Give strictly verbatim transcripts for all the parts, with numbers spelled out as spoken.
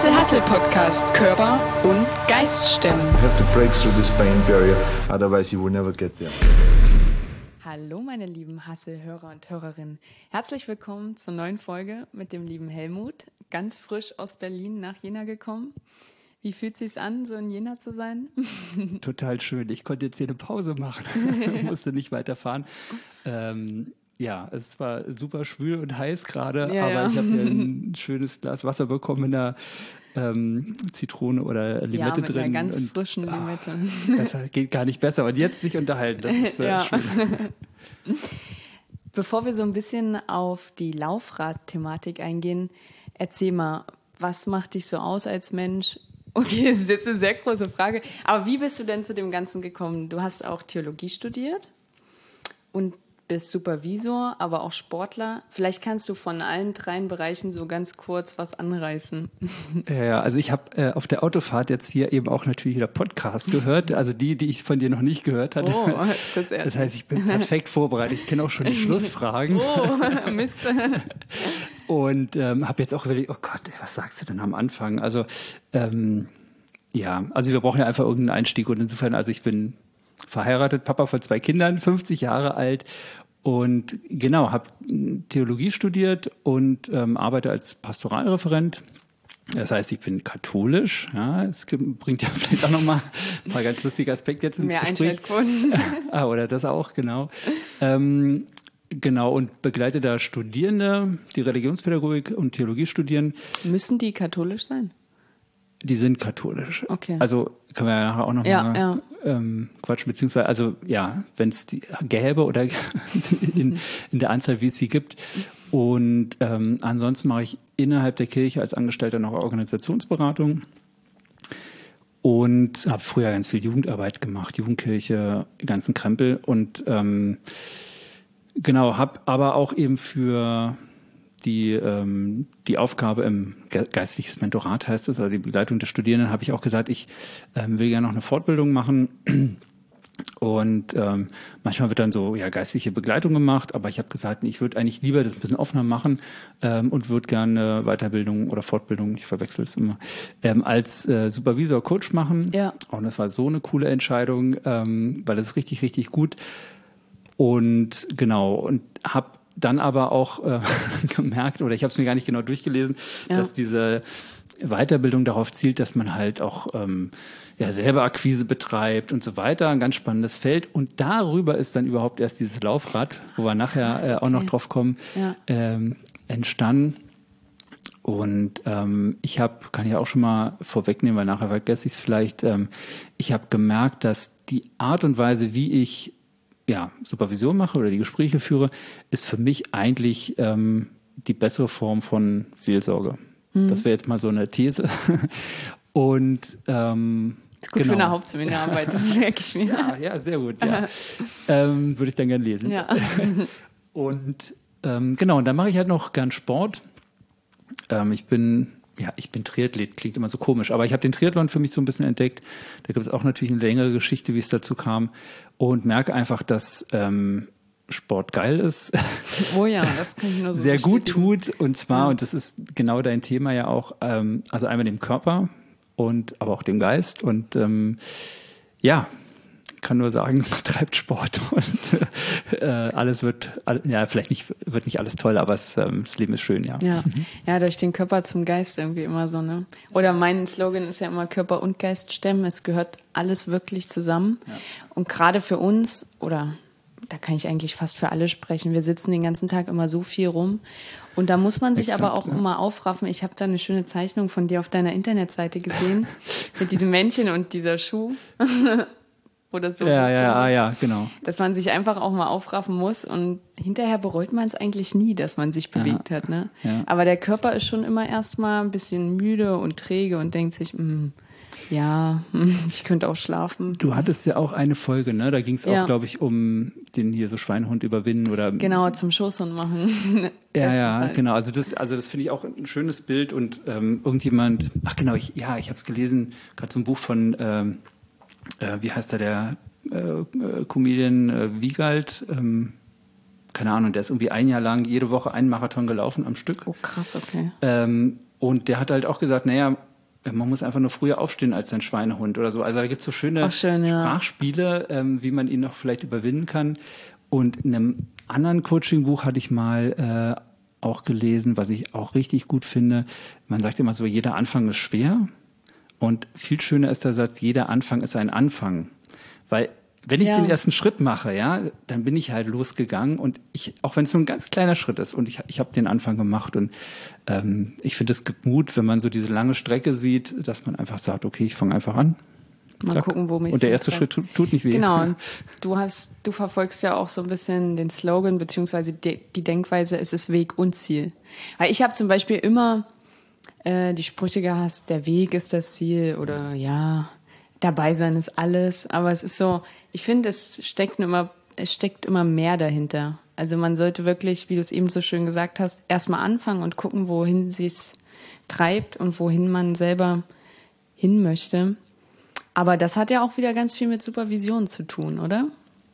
Hustle Hustle Podcast. Körper und Geist stemmen. You have to break through this pain barrier, otherwise you will never get there. Hallo meine lieben Hustle-Hörer und Hörerinnen. Herzlich willkommen zur neuen Folge mit dem lieben Helmut. Ganz frisch aus Berlin nach Jena gekommen. Wie fühlt es sich an, so in Jena zu sein? Total schön. Ich konnte jetzt hier eine Pause machen. Musste nicht weiterfahren. Ähm, ja, es war super schwül und heiß gerade, ja, aber ja. ich habe hier ein schönes Glas Wasser bekommen mit einer ähm, Zitrone oder Limette ja, mit drin. Einer ganz und, frischen Limette. Oh, das geht gar nicht besser. Und jetzt sich unterhalten, das ist äh, ja. schön. Bevor wir so ein bisschen auf die Laufrad-Thematik eingehen, erzähl mal, was macht dich so aus als Mensch? Okay, das ist jetzt eine sehr große Frage. Aber wie bist du denn zu dem Ganzen gekommen? Du hast auch Theologie studiert und bist Supervisor, aber auch Sportler. Vielleicht kannst du von allen drei Bereichen so ganz kurz was anreißen. Ja, also ich habe äh, auf der Autofahrt jetzt hier eben auch natürlich wieder Podcast gehört, also die, die ich von dir noch nicht gehört hatte. Oh, das, das heißt, ich bin perfekt vorbereitet. Ich kenne auch schon die Schlussfragen. Oh, Mist. Und ähm, habe jetzt auch überlegt, oh Gott, was sagst du denn am Anfang? Also ähm, ja, also wir brauchen ja einfach irgendeinen Einstieg und insofern, also ich bin verheiratet, Papa von zwei Kindern, fünfzig Jahre alt und genau, habe Theologie studiert und ähm, arbeite als Pastoralreferent. Das heißt, ich bin katholisch. Ja, es bringt ja vielleicht auch nochmal ein paar ganz lustige Aspekte jetzt ins Mehr Gespräch. Einschaltquoten. ah, oder das auch, genau. Ähm, Genau, und begleite da Studierende, die Religionspädagogik und Theologie studieren. Müssen die katholisch sein? Die sind katholisch. Okay. Also können wir ja nachher auch noch ja, mal ja. ähm, quatschen, beziehungsweise, also ja, wenn es die gäbe oder in, in der Anzahl, wie es sie gibt. Und ähm, ansonsten mache ich innerhalb der Kirche als Angestellter noch Organisationsberatung. Und habe früher ganz viel Jugendarbeit gemacht, Jugendkirche, ganzen Krempel und ähm, genau, habe aber auch eben für die ähm, die Aufgabe im Ge- geistliches Mentorat heißt es, also die Begleitung der Studierenden, habe ich auch gesagt, ich ähm, will gerne noch eine Fortbildung machen und ähm, manchmal wird dann so ja geistliche Begleitung gemacht, aber ich habe gesagt, ich würde eigentlich lieber das ein bisschen offener machen ähm, und würde gerne Weiterbildung oder Fortbildung, ich verwechsel es immer, ähm, als äh, Supervisor, Coach machen. Ja. Und das war so eine coole Entscheidung, ähm, weil das ist richtig, richtig gut. Und genau, und habe dann aber auch äh, gemerkt, oder ich habe es mir gar nicht genau durchgelesen, ja. dass diese Weiterbildung darauf zielt, dass man halt auch ähm, ja, selber Akquise betreibt und so weiter. Ein ganz spannendes Feld. Und darüber ist dann überhaupt erst dieses Laufrad, wo wir nachher Krass, okay. äh, auch noch drauf kommen, ja. ähm, entstanden. Und ähm, ich habe, kann ich auch schon mal vorwegnehmen, weil nachher vergesse ich es vielleicht, ähm, ich habe gemerkt, dass die Art und Weise, wie ich ja, Supervision mache oder die Gespräche führe, ist für mich eigentlich ähm, die bessere Form von Seelsorge. Mhm. Das wäre jetzt mal so eine These. Und ähm, das ist gut genau. für eine Hauptseminararbeit, das merke ich mir. Ja, ja, sehr gut. Ja. ähm, würde ich dann gern lesen. Ja. Und ähm, genau, und dann mache ich halt noch gern Sport. Ähm, ich bin Ja, ich bin Triathlet, klingt immer so komisch, aber ich habe den Triathlon für mich so ein bisschen entdeckt. Da gibt es auch natürlich eine längere Geschichte, wie es dazu kam und merke einfach, dass ähm, Sport geil ist. Oh ja, das kann ich nur so sehr gut tut und zwar, ja. und das ist genau dein Thema ja auch, ähm, also einmal dem Körper und aber auch dem Geist und ähm, ja, kann nur sagen, treibt Sport und äh, alles wird, ja, vielleicht nicht, wird nicht alles toll, aber es, ähm, das Leben ist schön, ja. Ja. Ja, durch den Körper zum Geist irgendwie immer so, ne? Oder mein Slogan ist ja immer Körper und Geist stemmen. Es gehört alles wirklich zusammen. Ja. Und gerade für uns, oder da kann ich eigentlich fast für alle sprechen, wir sitzen den ganzen Tag immer so viel rum. Und da muss man sich Exakt, aber auch ja. immer aufraffen. Ich habe da eine schöne Zeichnung von dir auf deiner Internetseite gesehen, mit diesem Männchen und dieser Schuh. Oder so. Ja, ja, ja, ja, genau. Dass man sich einfach auch mal aufraffen muss und hinterher bereut man es eigentlich nie, dass man sich bewegt ja, hat. Ne? Ja. Aber der Körper ist schon immer erstmal ein bisschen müde und träge und denkt sich, mh, ja, ich könnte auch schlafen. Du hattest ja auch eine Folge, ne? Da ging es auch, ja. glaube ich, um den hier so Schweinehund überwinden oder. Genau, zum Schoßhund machen. ja, ja, genau. Also das, also das finde ich auch ein schönes Bild und ähm, irgendjemand, ach genau, ich, ja, ich habe es gelesen, gerade so ein Buch von ähm, Äh, wie heißt der, der äh, äh, Comedian äh, Wiegald, ähm, keine Ahnung, der ist irgendwie ein Jahr lang jede Woche einen Marathon gelaufen am Stück. Oh krass, okay. Ähm, und der hat halt auch gesagt, naja, man muss einfach nur früher aufstehen als ein Schweinehund oder so. Also da gibt's so schöne schön, ja. Sprachspiele, ähm, wie man ihn noch vielleicht überwinden kann. Und in einem anderen Coaching-Buch hatte ich mal äh, auch gelesen, was ich auch richtig gut finde. Man sagt immer so, jeder Anfang ist schwer. Und viel schöner ist der Satz, jeder Anfang ist ein Anfang. Weil wenn ich ja. den ersten Schritt mache, ja, dann bin ich halt losgegangen und ich, auch wenn es nur ein ganz kleiner Schritt ist und ich, ich habe den Anfang gemacht und ähm, ich finde, es gibt Mut, wenn man so diese lange Strecke sieht, dass man einfach sagt, okay, ich fange einfach an. Mal Zack. gucken, wo mich Und der erste Schritt tut, tut nicht weh. Genau. Und du hast, du verfolgst ja auch so ein bisschen den Slogan beziehungsweise die, die Denkweise, es ist Weg und Ziel. Weil ich habe zum Beispiel immer äh, die Sprüche gehasst, der Weg ist das Ziel oder ja, dabei sein ist alles. Aber es ist so, ich finde, es steckt immer, es steckt immer mehr dahinter. Also man sollte wirklich, wie du es eben so schön gesagt hast, erstmal anfangen und gucken, wohin sie es treibt und wohin man selber hin möchte. Aber das hat ja auch wieder ganz viel mit Supervision zu tun, oder?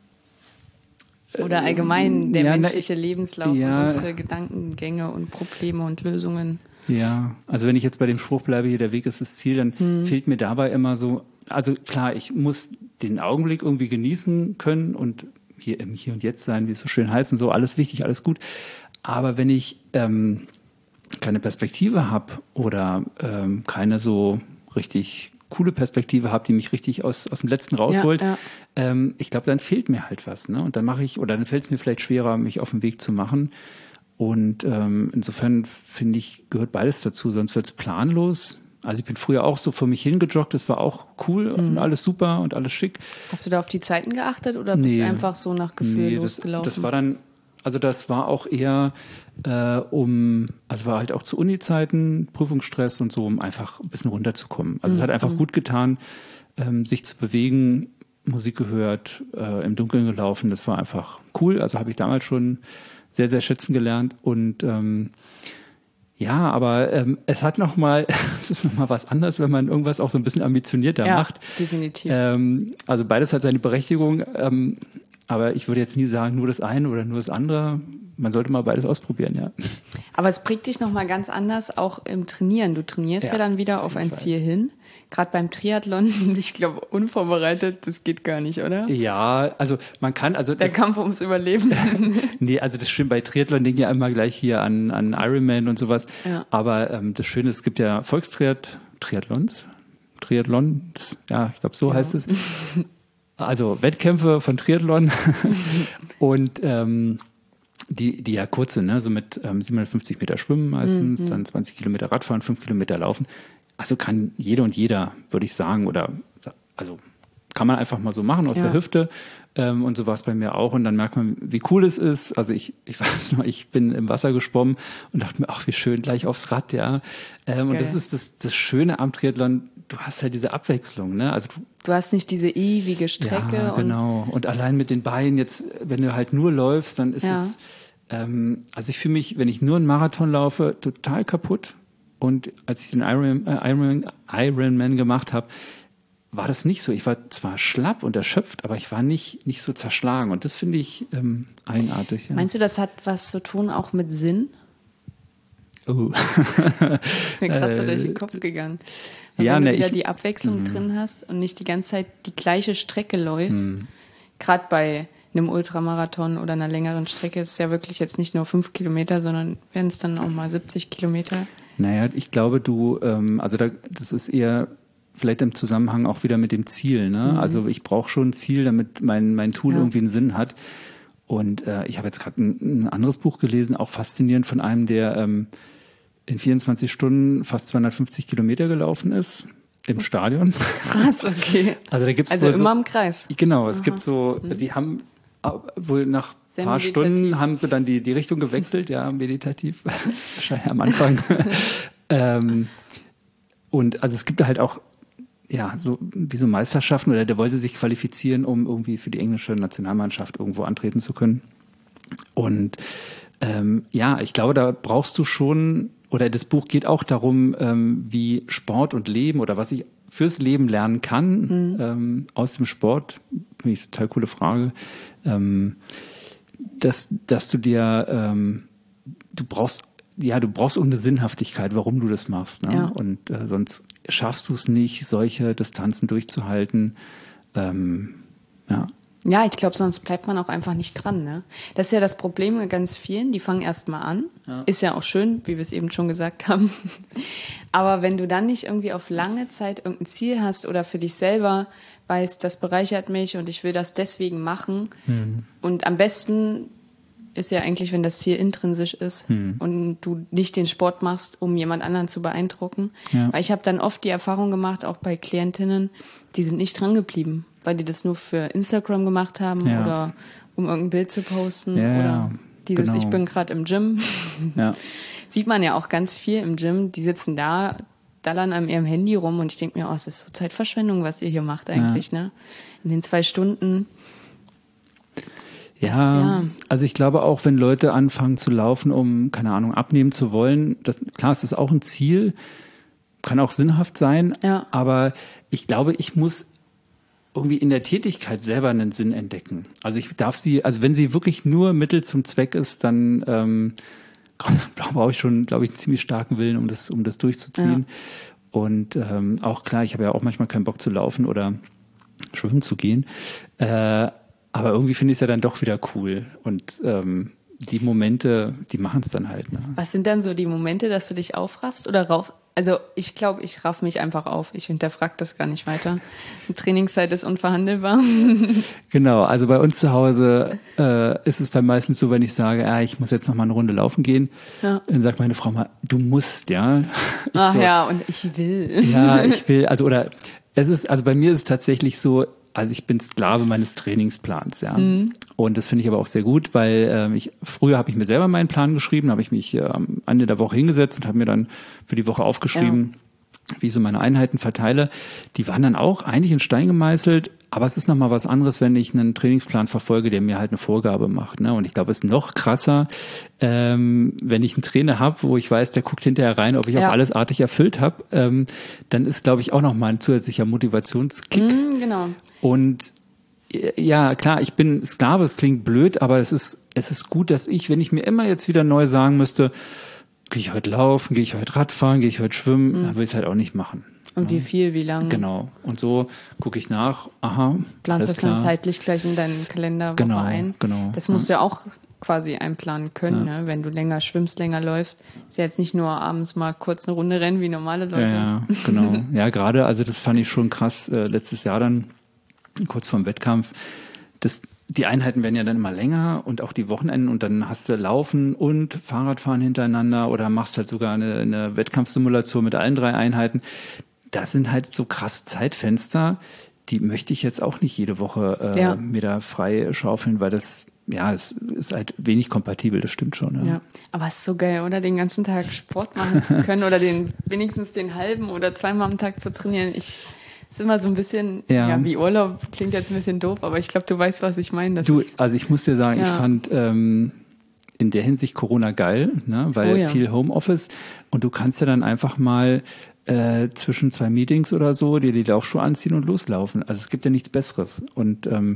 Oder allgemein der ja, menschliche Lebenslauf ja. und unsere Gedankengänge und Probleme und Lösungen. Ja, also wenn ich jetzt bei dem Spruch bleibe, hier der Weg ist das Ziel, dann hm. fehlt mir dabei immer so, also klar, ich muss den Augenblick irgendwie genießen können und hier im Hier und Jetzt sein, wie es so schön heißt und so, alles wichtig, alles gut. Aber wenn ich ähm, keine Perspektive habe oder ähm, keine so richtig coole Perspektive habe, die mich richtig aus, aus dem Letzten rausholt, ja, ja. Ähm, ich glaube, dann fehlt mir halt was. Ne? Und dann mache ich, oder dann fällt es mir vielleicht schwerer, mich auf den Weg zu machen. Und ähm, insofern finde ich, gehört beides dazu, sonst wird es planlos. Also ich bin früher auch so vor mich hingejoggt, das war auch cool mhm. und alles super und alles schick. Hast du da auf die Zeiten geachtet oder bist nee, du einfach so nach Gefühl nee, losgelaufen? Das, das war dann, also das war auch eher äh, um, also war halt auch zu Uni-Zeiten, Prüfungsstress und so, um einfach ein bisschen runterzukommen. Also mhm. es hat einfach gut getan, ähm, sich zu bewegen, Musik gehört, äh, im Dunkeln gelaufen, das war einfach cool. Also habe ich damals schon sehr, sehr schätzen gelernt und ähm, ja, aber ähm, es hat noch mal, es ist noch mal was anderes, wenn man irgendwas auch so ein bisschen ambitionierter ja, macht. Definitiv. Ähm, also beides hat seine Berechtigung, ähm, aber ich würde jetzt nie sagen, nur das eine oder nur das andere. Man sollte mal beides ausprobieren, ja. Aber es prägt dich noch mal ganz anders, auch im Trainieren. Du trainierst ja, ja dann wieder auf ein Fall. Ziel hin. Gerade beim Triathlon, ich glaube, unvorbereitet, das geht gar nicht, oder? Ja, also man kann, also der das, Kampf ums Überleben. Nee, also das Schöne bei Triathlon denken ja immer gleich hier an an Ironman und sowas. Ja. Aber ähm, das Schöne ist, es gibt ja Volkstriathlons, Triathlons, ja, ich glaube so ja. heißt es. Also Wettkämpfe von Triathlon und ähm, die die ja kurz sind, ne, so mit ähm, siebenhundertfünfzig Meter Schwimmen meistens, mhm. dann zwanzig Kilometer Radfahren, fünf Kilometer Laufen. Also kann jeder und jeder, würde ich sagen, oder also kann man einfach mal so machen aus ja. der Hüfte ähm, und so war es bei mir auch und dann merkt man, wie cool es ist. Also ich ich weiß noch, ich bin im Wasser geschwommen und dachte mir, ach wie schön, gleich aufs Rad, ja. Ähm, und das ist das das Schöne am Triathlon, du hast halt diese Abwechslung, ne? Also du, du hast nicht diese ewige Strecke. Ja, genau. Und, und allein mit den Beinen jetzt, wenn du halt nur läufst, dann ist ja. es, ähm, also ich fühle mich, wenn ich nur einen Marathon laufe, total kaputt. Und als ich den Iron, äh, Iron, Ironman gemacht habe, war das nicht so. Ich war zwar schlapp und erschöpft, aber ich war nicht nicht so zerschlagen. Und das finde ich ähm, eigenartig. Ja. Meinst du, das hat was zu tun auch mit Sinn? Oh. Das ist mir gerade so durch den Kopf gegangen. Weil ja, wenn ne, du wieder ich, die Abwechslung mh. drin hast und nicht die ganze Zeit die gleiche Strecke läufst, mh. gerade bei einem Ultramarathon oder einer längeren Strecke ist es ja wirklich jetzt nicht nur fünf Kilometer, sondern werden es dann auch mal siebzig Kilometer. Naja, ich glaube, du, ähm, also da, das ist eher vielleicht im Zusammenhang auch wieder mit dem Ziel. Ne? Mhm. Also ich brauche schon ein Ziel, damit mein mein Tool ja. irgendwie einen Sinn hat. Und äh, ich habe jetzt gerade ein, ein anderes Buch gelesen, auch faszinierend von einem, der ähm, in vierundzwanzig Stunden fast zweihundertfünfzig Kilometer gelaufen ist im Stadion. Krass, okay. Also da gibt's also so, immer im Kreis. Genau, es Aha. gibt so, die haben wohl nach Sehr paar meditativ. Stunden haben sie dann die die Richtung gewechselt, ja, meditativ, wahrscheinlich am Anfang. ähm, und also es gibt da halt auch ja so wie so Meisterschaften oder der wollte sich qualifizieren, um irgendwie für die englische Nationalmannschaft irgendwo antreten zu können. Und ähm, ja, ich glaube, da brauchst du schon, oder das Buch geht auch darum, ähm, wie Sport und Leben oder was ich fürs Leben lernen kann mhm. ähm, aus dem Sport. Finde ich eine total coole Frage. Ähm, dass, dass du dir, ähm, du brauchst ja, du brauchst irgendeine Sinnhaftigkeit, warum du das machst. Ne? Ja. Und äh, sonst schaffst du es nicht, solche Distanzen durchzuhalten. Ähm, ja. Ja, ich glaube, sonst bleibt man auch einfach nicht dran. Ne? Das ist ja das Problem mit ganz vielen, die fangen erst mal an. Ja. Ist ja auch schön, wie wir es eben schon gesagt haben. Aber wenn du dann nicht irgendwie auf lange Zeit irgendein Ziel hast oder für dich selber weißt, das bereichert mich und ich will das deswegen machen. Hm. Und am besten ist ja eigentlich, wenn das Ziel intrinsisch ist hm. und du nicht den Sport machst, um jemand anderen zu beeindrucken. Ja. Weil ich habe dann oft die Erfahrung gemacht, auch bei Klientinnen, die sind nicht dran geblieben, weil die das nur für Instagram gemacht haben ja. oder um irgendein Bild zu posten ja, oder dieses, genau. Ich bin gerade im Gym. Ja. Sieht man ja auch ganz viel im Gym, die sitzen da, dallern an ihrem Handy rum und ich denke mir, oh, es ist so Zeitverschwendung, was ihr hier macht eigentlich, ja. ne? In den zwei Stunden. Ja, das, ja, also ich glaube auch, wenn Leute anfangen zu laufen, um, keine Ahnung, abnehmen zu wollen, das, klar, es ist auch ein Ziel, kann auch sinnhaft sein, ja. aber ich glaube, ich muss irgendwie in der Tätigkeit selber einen Sinn entdecken. Also ich darf sie, also wenn sie wirklich nur Mittel zum Zweck ist, dann ähm, brauche ich schon, glaube ich, einen ziemlich starken Willen, um das, um das durchzuziehen. Ja. Und ähm, auch klar, ich habe ja auch manchmal keinen Bock zu laufen oder schwimmen zu gehen. Äh, aber irgendwie finde ich es ja dann doch wieder cool. Und ähm, die Momente, die machen es dann halt. Ne? Was sind dann so die Momente, dass du dich aufraffst oder rauf? Also ich glaube, ich raff mich einfach auf. Ich hinterfrage das gar nicht weiter. Die Trainingszeit ist unverhandelbar. Genau, also bei uns zu Hause äh, ist es dann meistens so, wenn ich sage, ah, ich muss jetzt noch mal eine Runde laufen gehen, ja. dann sagt meine Frau mal, du musst, ja. Ach so, ja, und ich will. Ja, ich will, also oder es ist, also bei mir ist es tatsächlich so, also ich bin Sklave meines Trainingsplans, ja. Mhm. Und das finde ich aber auch sehr gut, weil ähm, ich früher habe ich mir selber meinen Plan geschrieben, habe ich mich äh, am Ende der Woche hingesetzt und habe mir dann für die Woche aufgeschrieben, ja. wie ich so meine Einheiten verteile. Die waren dann auch eigentlich in Stein gemeißelt, aber es ist nochmal was anderes, wenn ich einen Trainingsplan verfolge, der mir halt eine Vorgabe macht. Ne? Und ich glaube, es ist noch krasser, ähm, wenn ich einen Trainer habe, wo ich weiß, der guckt hinterher rein, ob ich ja. auch alles artig erfüllt habe, ähm, dann ist, glaube ich, auch nochmal ein zusätzlicher Motivationskick. Mhm, genau. Und ja, klar, ich bin Sklave, es klingt blöd, aber es ist, es ist gut, dass ich, wenn ich mir immer jetzt wieder neu sagen müsste, gehe ich heute laufen, gehe ich heute Radfahren, gehe ich heute schwimmen, mhm. dann will ich es halt auch nicht machen. Und wie viel, wie lange? Genau. Und so gucke ich nach, aha. Planst das dann zeitlich gleich in deinen Kalender genau, ein. Genau. Das musst ja. du ja auch quasi einplanen können, ja. ne? Wenn du länger schwimmst, länger läufst. Ist ja jetzt nicht nur abends mal kurz eine Runde rennen wie normale Leute. Ja, ja genau. Ja, gerade, also das fand ich schon krass, äh, letztes Jahr dann, kurz vorm Wettkampf, das, die Einheiten werden ja dann immer länger und auch die Wochenenden und dann hast du Laufen und Fahrradfahren hintereinander oder machst halt sogar eine, eine Wettkampfsimulation mit allen drei Einheiten. Das sind halt so krasse Zeitfenster, die möchte ich jetzt auch nicht jede Woche äh, ja. mir da frei schaufeln, weil das, ja, es ist halt wenig kompatibel, das stimmt schon. Ja, ja. Aber es ist so geil, oder? Den ganzen Tag Sport machen zu können oder den wenigstens den halben oder zweimal am Tag zu trainieren. Ich ist immer so ein bisschen, ja. ja, wie Urlaub, klingt jetzt ein bisschen doof, aber ich glaube, du weißt, was ich meine. Das du, ist, also ich muss dir sagen, ja. ich fand ähm, in der Hinsicht Corona geil, ne, weil oh, ja. viel Homeoffice und du kannst ja dann einfach mal äh, zwischen zwei Meetings oder so dir die Laufschuhe anziehen und loslaufen. Also es gibt ja nichts Besseres und ähm,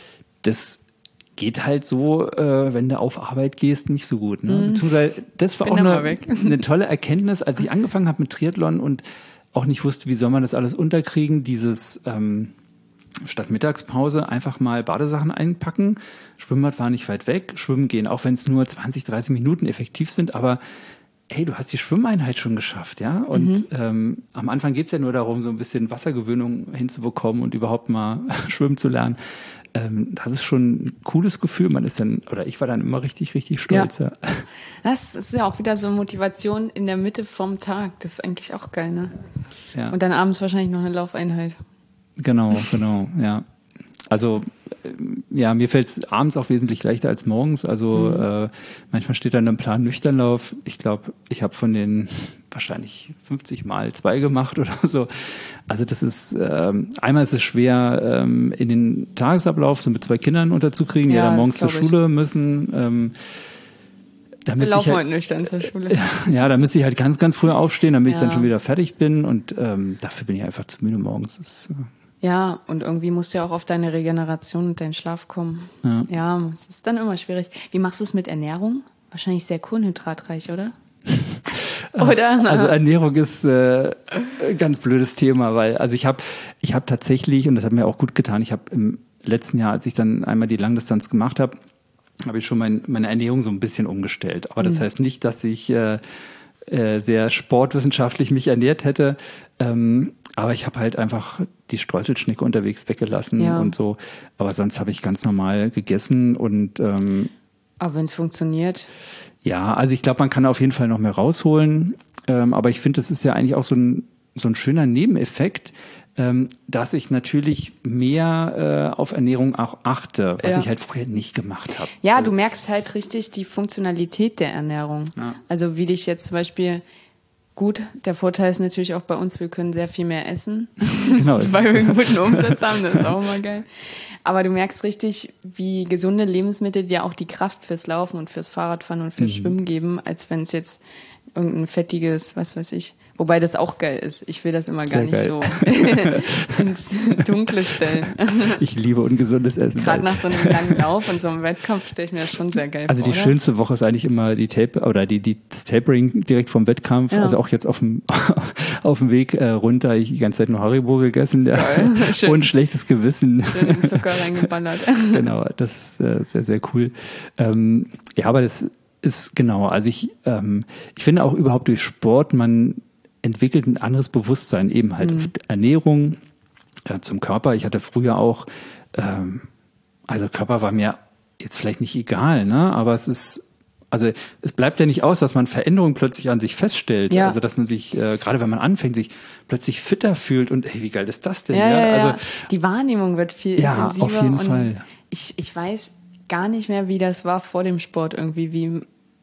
das geht halt so, äh, wenn du auf Arbeit gehst, nicht so gut. Ne? Mhm. Beziehungsweise das war Bin auch eine, eine tolle Erkenntnis, als ich angefangen habe mit Triathlon und auch nicht wusste, wie soll man das alles unterkriegen, dieses ähm, statt Mittagspause einfach mal Badesachen einpacken. Schwimmbad war nicht weit weg, schwimmen gehen, auch wenn es nur zwanzig, dreißig Minuten effektiv sind, aber hey, du hast die Schwimmeinheit schon geschafft, ja? Und mhm. ähm, am Anfang geht's ja nur darum, so ein bisschen Wassergewöhnung hinzubekommen und überhaupt mal schwimmen zu lernen. Ähm, das ist schon ein cooles Gefühl. Man ist dann, oder ich war dann immer richtig, richtig stolz. Ja. Ja. Das ist ja auch wieder so Motivation in der Mitte vom Tag. Das ist eigentlich auch geil, ne? Ja. Und dann abends wahrscheinlich noch eine Laufeinheit. Genau, genau, ja. Also ja, mir fällt es abends auch wesentlich leichter als morgens. Also mhm. äh, manchmal steht dann im Plan Nüchternlauf. Ich glaube, ich habe von den wahrscheinlich fünfzig Mal zwei gemacht oder so. Also das ist, ähm, einmal ist es schwer, ähm, in den Tagesablauf so mit zwei Kindern unterzukriegen, die ja, dann morgens zur Schule müssen. Ähm, da Wir laufen halt, heute nüchtern zur Schule. Ja, da müsste ich halt ganz, ganz früh aufstehen, damit ja. ich dann schon wieder fertig bin. Und ähm, dafür bin ich einfach zu müde morgens. Das ist, äh, ja, und irgendwie musst du ja auch auf deine Regeneration und deinen Schlaf kommen. Ja, ja, es ist dann immer schwierig. Wie machst du es mit Ernährung? Wahrscheinlich sehr kohlenhydratreich, oder? Oder? Also Ernährung ist äh, ein ganz blödes Thema, weil also ich habe ich habe tatsächlich, und das hat mir auch gut getan, ich habe im letzten Jahr, als ich dann einmal die Langdistanz gemacht habe, habe ich schon mein, meine Ernährung so ein bisschen umgestellt. Aber das mhm. heißt nicht, dass ich äh, äh, sehr sportwissenschaftlich mich ernährt hätte. Ähm, aber ich habe halt einfach die Streuselschnecke unterwegs weggelassen ja. und so. Aber sonst habe ich ganz normal gegessen und ähm, aber wenn es funktioniert. Ja, also ich glaube, man kann auf jeden Fall noch mehr rausholen. Ähm, aber ich finde, das ist ja eigentlich auch so ein, so ein schöner Nebeneffekt, ähm, dass ich natürlich mehr äh, auf Ernährung auch achte, was ja. ich halt vorher nicht gemacht habe. Ja, du merkst halt richtig die Funktionalität der Ernährung. Ja. Also wie dich jetzt zum Beispiel, gut, der Vorteil ist natürlich auch bei uns, wir können sehr viel mehr essen, genau, weil wir einen guten Umsatz haben, das ist auch mal geil. Aber du merkst richtig, wie gesunde Lebensmittel dir auch die Kraft fürs Laufen und fürs Fahrradfahren und fürs mhm. Schwimmen geben, als wenn es jetzt irgendein fettiges, was weiß ich, wobei das auch geil ist. Ich will das immer gar Sehr nicht geil. so ins Dunkle stellen. Ich liebe ungesundes Essen. Gerade nach so einem langen Lauf und so einem Wettkampf stelle ich mir das schon sehr geil also vor. Also die oder? schönste Woche ist eigentlich immer die Tape oder die, die das Tapering direkt vom Wettkampf. Ja. Also auch jetzt auf dem auf dem Weg äh, runter, ich die ganze Zeit nur Haribo gegessen, ja. Und schlechtes Gewissen. Schön in Zucker reingeballert. Genau, das ist äh, sehr sehr cool. Ähm, ja, aber das ist genau. Also ich ähm, ich finde auch überhaupt durch Sport man entwickelt ein anderes Bewusstsein, eben halt mhm. Ernährung äh, zum Körper. Ich hatte früher auch, ähm, also Körper war mir jetzt vielleicht nicht egal, ne? Aber es ist, also es bleibt ja nicht aus, dass man Veränderungen plötzlich an sich feststellt. Ja. Also dass man sich, äh, gerade wenn man anfängt, sich plötzlich fitter fühlt und hey, wie geil ist das denn? Ja, ja, ja. Also ja. Die Wahrnehmung wird viel ja, intensiver. Auf jeden und Fall. Ich, ich weiß gar nicht mehr, wie das war vor dem Sport irgendwie, wie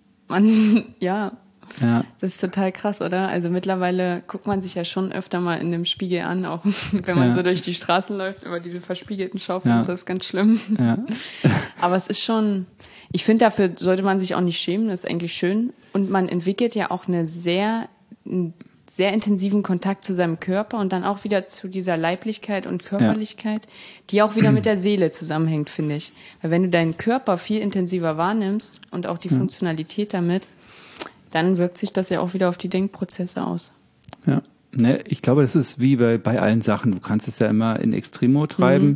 man, ja, Ja. Das ist total krass, oder? Also mittlerweile guckt man sich ja schon öfter mal in dem Spiegel an, auch wenn man ja. so durch die Straßen läuft, über diese verspiegelten Schaufeln, ja. ist das ganz schlimm. Ja. Aber es ist schon, ich finde, dafür sollte man sich auch nicht schämen, das ist eigentlich schön. Und man entwickelt ja auch eine sehr, einen sehr intensiven Kontakt zu seinem Körper und dann auch wieder zu dieser Leiblichkeit und Körperlichkeit, ja. die auch wieder mit der Seele zusammenhängt, finde ich. Weil wenn du deinen Körper viel intensiver wahrnimmst und auch die ja. Funktionalität damit, dann wirkt sich das ja auch wieder auf die Denkprozesse aus. Ja, ne, ich glaube, das ist wie bei, bei allen Sachen. Du kannst es ja immer in Extremo treiben mhm.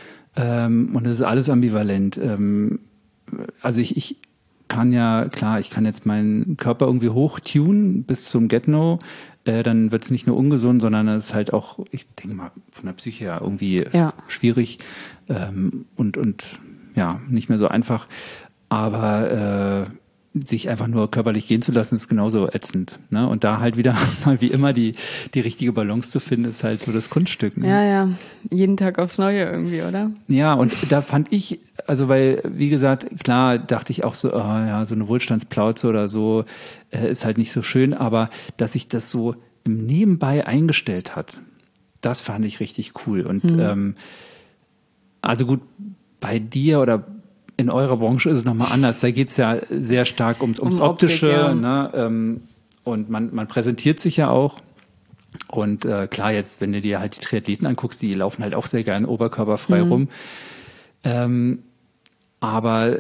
ähm, und es ist alles ambivalent. Ähm, also ich, ich kann ja, klar, ich kann jetzt meinen Körper irgendwie hochtunen bis zum Get-No, äh, dann wird es nicht nur ungesund, sondern es ist halt auch, ich denke mal, von der Psyche her irgendwie ja. schwierig ähm, und, und ja, nicht mehr so einfach. Aber äh, sich einfach nur körperlich gehen zu lassen, ist genauso ätzend. Ne? Und da halt wieder mal wie immer die, die richtige Balance zu finden, ist halt so das Kunststück. Ne? Ja, ja. Jeden Tag aufs Neue irgendwie, oder? Ja, und da fand ich, also weil, wie gesagt, klar dachte ich auch so, oh, ja, so eine Wohlstandsplauze oder so äh, ist halt nicht so schön, aber dass sich das so im Nebenbei eingestellt hat, das fand ich richtig cool. Und hm. ähm, also gut, bei dir oder in eurer Branche ist es nochmal anders. Da geht's ja sehr stark ums, ums um Optische. Optik, ja. ne? ähm, und man, man präsentiert sich ja auch. Und äh, klar, jetzt, wenn du dir halt die Triathleten anguckst, die laufen halt auch sehr gerne oberkörperfrei mhm. rum. Ähm, aber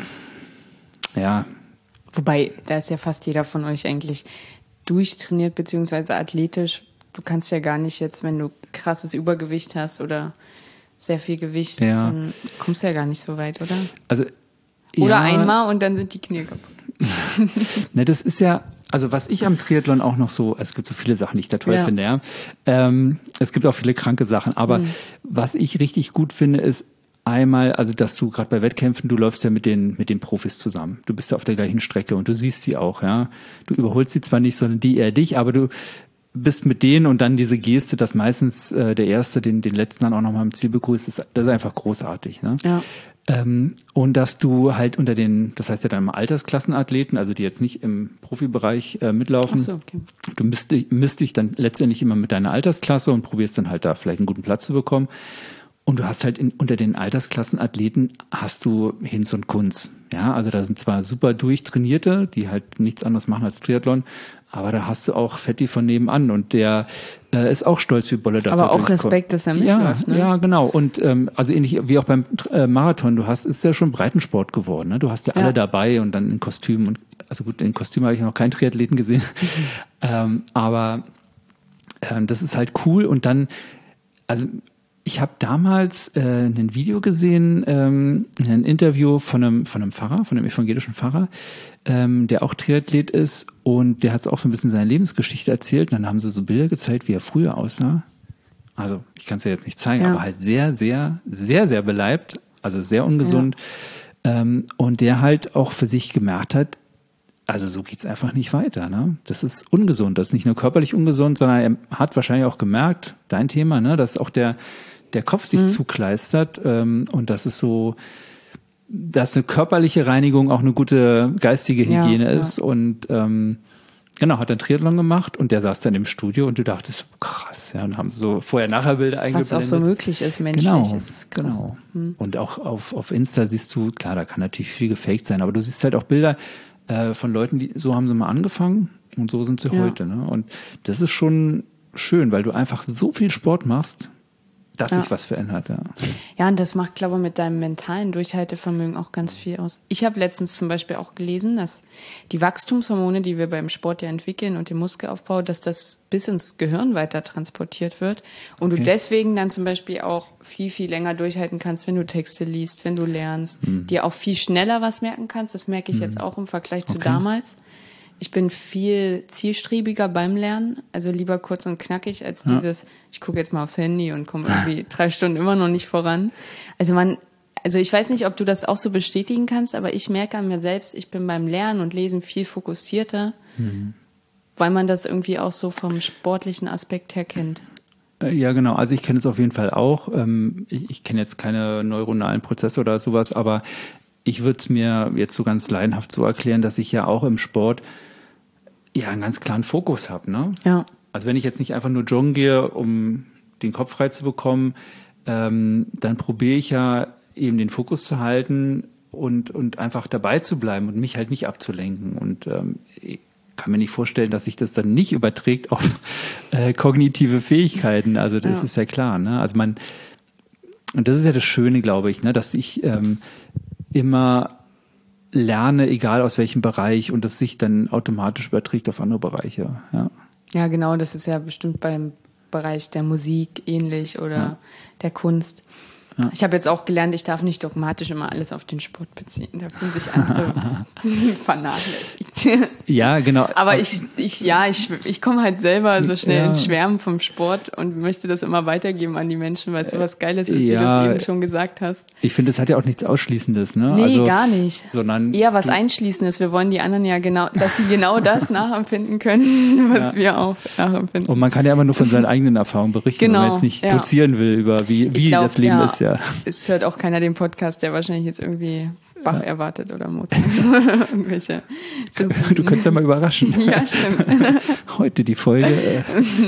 ja. Wobei, da ist ja fast jeder von euch eigentlich durchtrainiert beziehungsweise athletisch. Du kannst ja gar nicht jetzt, wenn du krasses Übergewicht hast oder sehr viel Gewicht, ja. dann kommst du ja gar nicht so weit, oder? Also Oder ja, einmal und dann sind die Knie kaputt. Ne, das ist ja, also was ich am Triathlon auch noch so, es gibt so viele Sachen, die ich da toll ja. finde, ja. Ähm, es gibt auch viele kranke Sachen, aber mhm. was ich richtig gut finde, ist einmal, also dass du gerade bei Wettkämpfen, du läufst ja mit den mit den Profis zusammen. Du bist ja auf der gleichen Strecke und du siehst sie auch, ja. Du überholst sie zwar nicht, sondern die eher dich, aber du bist mit denen und dann diese Geste, dass meistens äh, der Erste den den Letzten dann auch nochmal im Ziel begrüßt, ist, das ist einfach großartig. Ne? Ja. Ähm, und dass du halt unter den, das heißt ja dann mal Altersklassenathleten, also die jetzt nicht im Profibereich äh, mitlaufen, Ach so, okay. du misst, misst dich dann letztendlich immer mit deiner Altersklasse und probierst dann halt da vielleicht einen guten Platz zu bekommen. Und du hast halt in, unter den Altersklassenathleten hast du Hinz und Kunz. Ja, also da sind zwar super durchtrainierte, die halt nichts anderes machen als Triathlon, aber da hast du auch Fetti von nebenan und der äh, ist auch stolz wie Bolle, dass aber er auch Respekt, dass er ja, mitläuft. Ne? Ja, genau. Und ähm, also ähnlich wie auch beim äh, Marathon, du hast, ist ja schon Breitensport geworden. Ne? Du hast ja alle ja. dabei und dann in Kostümen. Und also gut, in Kostümen habe ich noch keinen Triathleten gesehen. ähm, aber ähm, das ist halt cool. Und dann, also ich habe damals äh, ein Video gesehen, ähm, ein Interview von einem von einem Pfarrer, von einem evangelischen Pfarrer, ähm, der auch Triathlet ist und der hat auch so ein bisschen seine Lebensgeschichte erzählt. Und dann haben sie so Bilder gezeigt, wie er früher aussah. Also ich kann es ja jetzt nicht zeigen, ja. aber halt sehr, sehr, sehr, sehr beleibt, also sehr ungesund. Ja. Ähm, und der halt auch für sich gemerkt hat, also so geht's einfach nicht weiter. Ne? Das ist ungesund. Das ist nicht nur körperlich ungesund, sondern er hat wahrscheinlich auch gemerkt, dein Thema, ne, dass auch der der Kopf sich mhm. zukleistert ähm, und das ist so, dass eine körperliche Reinigung auch eine gute geistige Hygiene ja, ist ja. und ähm, genau, hat dann Triathlon gemacht und der saß dann im Studio und du dachtest, krass, ja, und haben so Vorher-Nachher-Bilder eingeblendet. Was auch so möglich ist, menschlich genau, ist krass. Genau. Hm. Und auch auf, auf Insta siehst du, klar, da kann natürlich viel gefaked sein, aber du siehst halt auch Bilder äh, von Leuten, die, so haben sie mal angefangen und so sind sie ja. heute, ne? Und das ist schon schön, weil du einfach so viel Sport machst, dass ja. sich was verändert, ja. Ja, und das macht, glaube ich, mit deinem mentalen Durchhaltevermögen auch ganz viel aus. Ich habe letztens zum Beispiel auch gelesen, dass die Wachstumshormone, die wir beim Sport ja entwickeln und den Muskelaufbau, dass das bis ins Gehirn weiter transportiert wird und okay. du deswegen dann zum Beispiel auch viel, viel länger durchhalten kannst, wenn du Texte liest, wenn du lernst, mhm. dir auch viel schneller was merken kannst. Das merke ich mhm. jetzt auch im Vergleich zu okay. damals. Ich bin viel zielstrebiger beim Lernen, also lieber kurz und knackig als ja. dieses, ich gucke jetzt mal aufs Handy und komme irgendwie drei Stunden immer noch nicht voran. Also man, also ich weiß nicht, ob du das auch so bestätigen kannst, aber ich merke an mir selbst, ich bin beim Lernen und Lesen viel fokussierter, mhm. weil man das irgendwie auch so vom sportlichen Aspekt her kennt. Ja, genau. Also ich kenne es auf jeden Fall auch. Ich, ich kenne jetzt keine neuronalen Prozesse oder sowas, aber ich würde es mir jetzt so ganz laienhaft so erklären, dass ich ja auch im Sport ja einen ganz klaren Fokus habe, ne? Ja. Also wenn ich jetzt nicht einfach nur joggen gehe, um den Kopf frei zu bekommen, ähm, dann probiere ich ja eben den Fokus zu halten und und einfach dabei zu bleiben und mich halt nicht abzulenken. Und ähm, ich kann mir nicht vorstellen, dass sich das dann nicht überträgt auf äh, kognitive Fähigkeiten. Also das ja. ist ja klar, ne? Also man, und das ist ja das Schöne, glaube ich, ne, dass ich ähm, immer lerne, egal aus welchem Bereich, und das sich dann automatisch überträgt auf andere Bereiche. Ja, ja genau, das ist ja bestimmt beim Bereich der Musik ähnlich oder ja. der Kunst. Ja. Ich habe jetzt auch gelernt, ich darf nicht dogmatisch immer alles auf den Sport beziehen. Da fühlen sich andere vernachlässigt. Ja, genau. Aber ich, ich, ja, ich, ich komme halt selber so schnell ja. ins Schwärmen vom Sport und möchte das immer weitergeben an die Menschen, weil es so was Geiles ist, ja. wie du es eben schon gesagt hast. Ich finde, es hat ja auch nichts Ausschließendes, ne? Nee, also, gar nicht. Sondern eher was Einschließendes. Wir wollen die anderen ja genau, dass sie genau das nachempfinden können, was ja. wir auch nachempfinden. Und man kann ja immer nur von seinen eigenen Erfahrungen berichten, genau, wenn man jetzt nicht ja. dozieren will über wie, wie glaub, das Leben ja, ist, ja. Es hört auch keiner den Podcast, der wahrscheinlich jetzt irgendwie Bach ja. erwartet oder Mozart. Irgendwelche Symphonien. Du kannst ja mal überraschen. Ja, stimmt. Heute die Folge.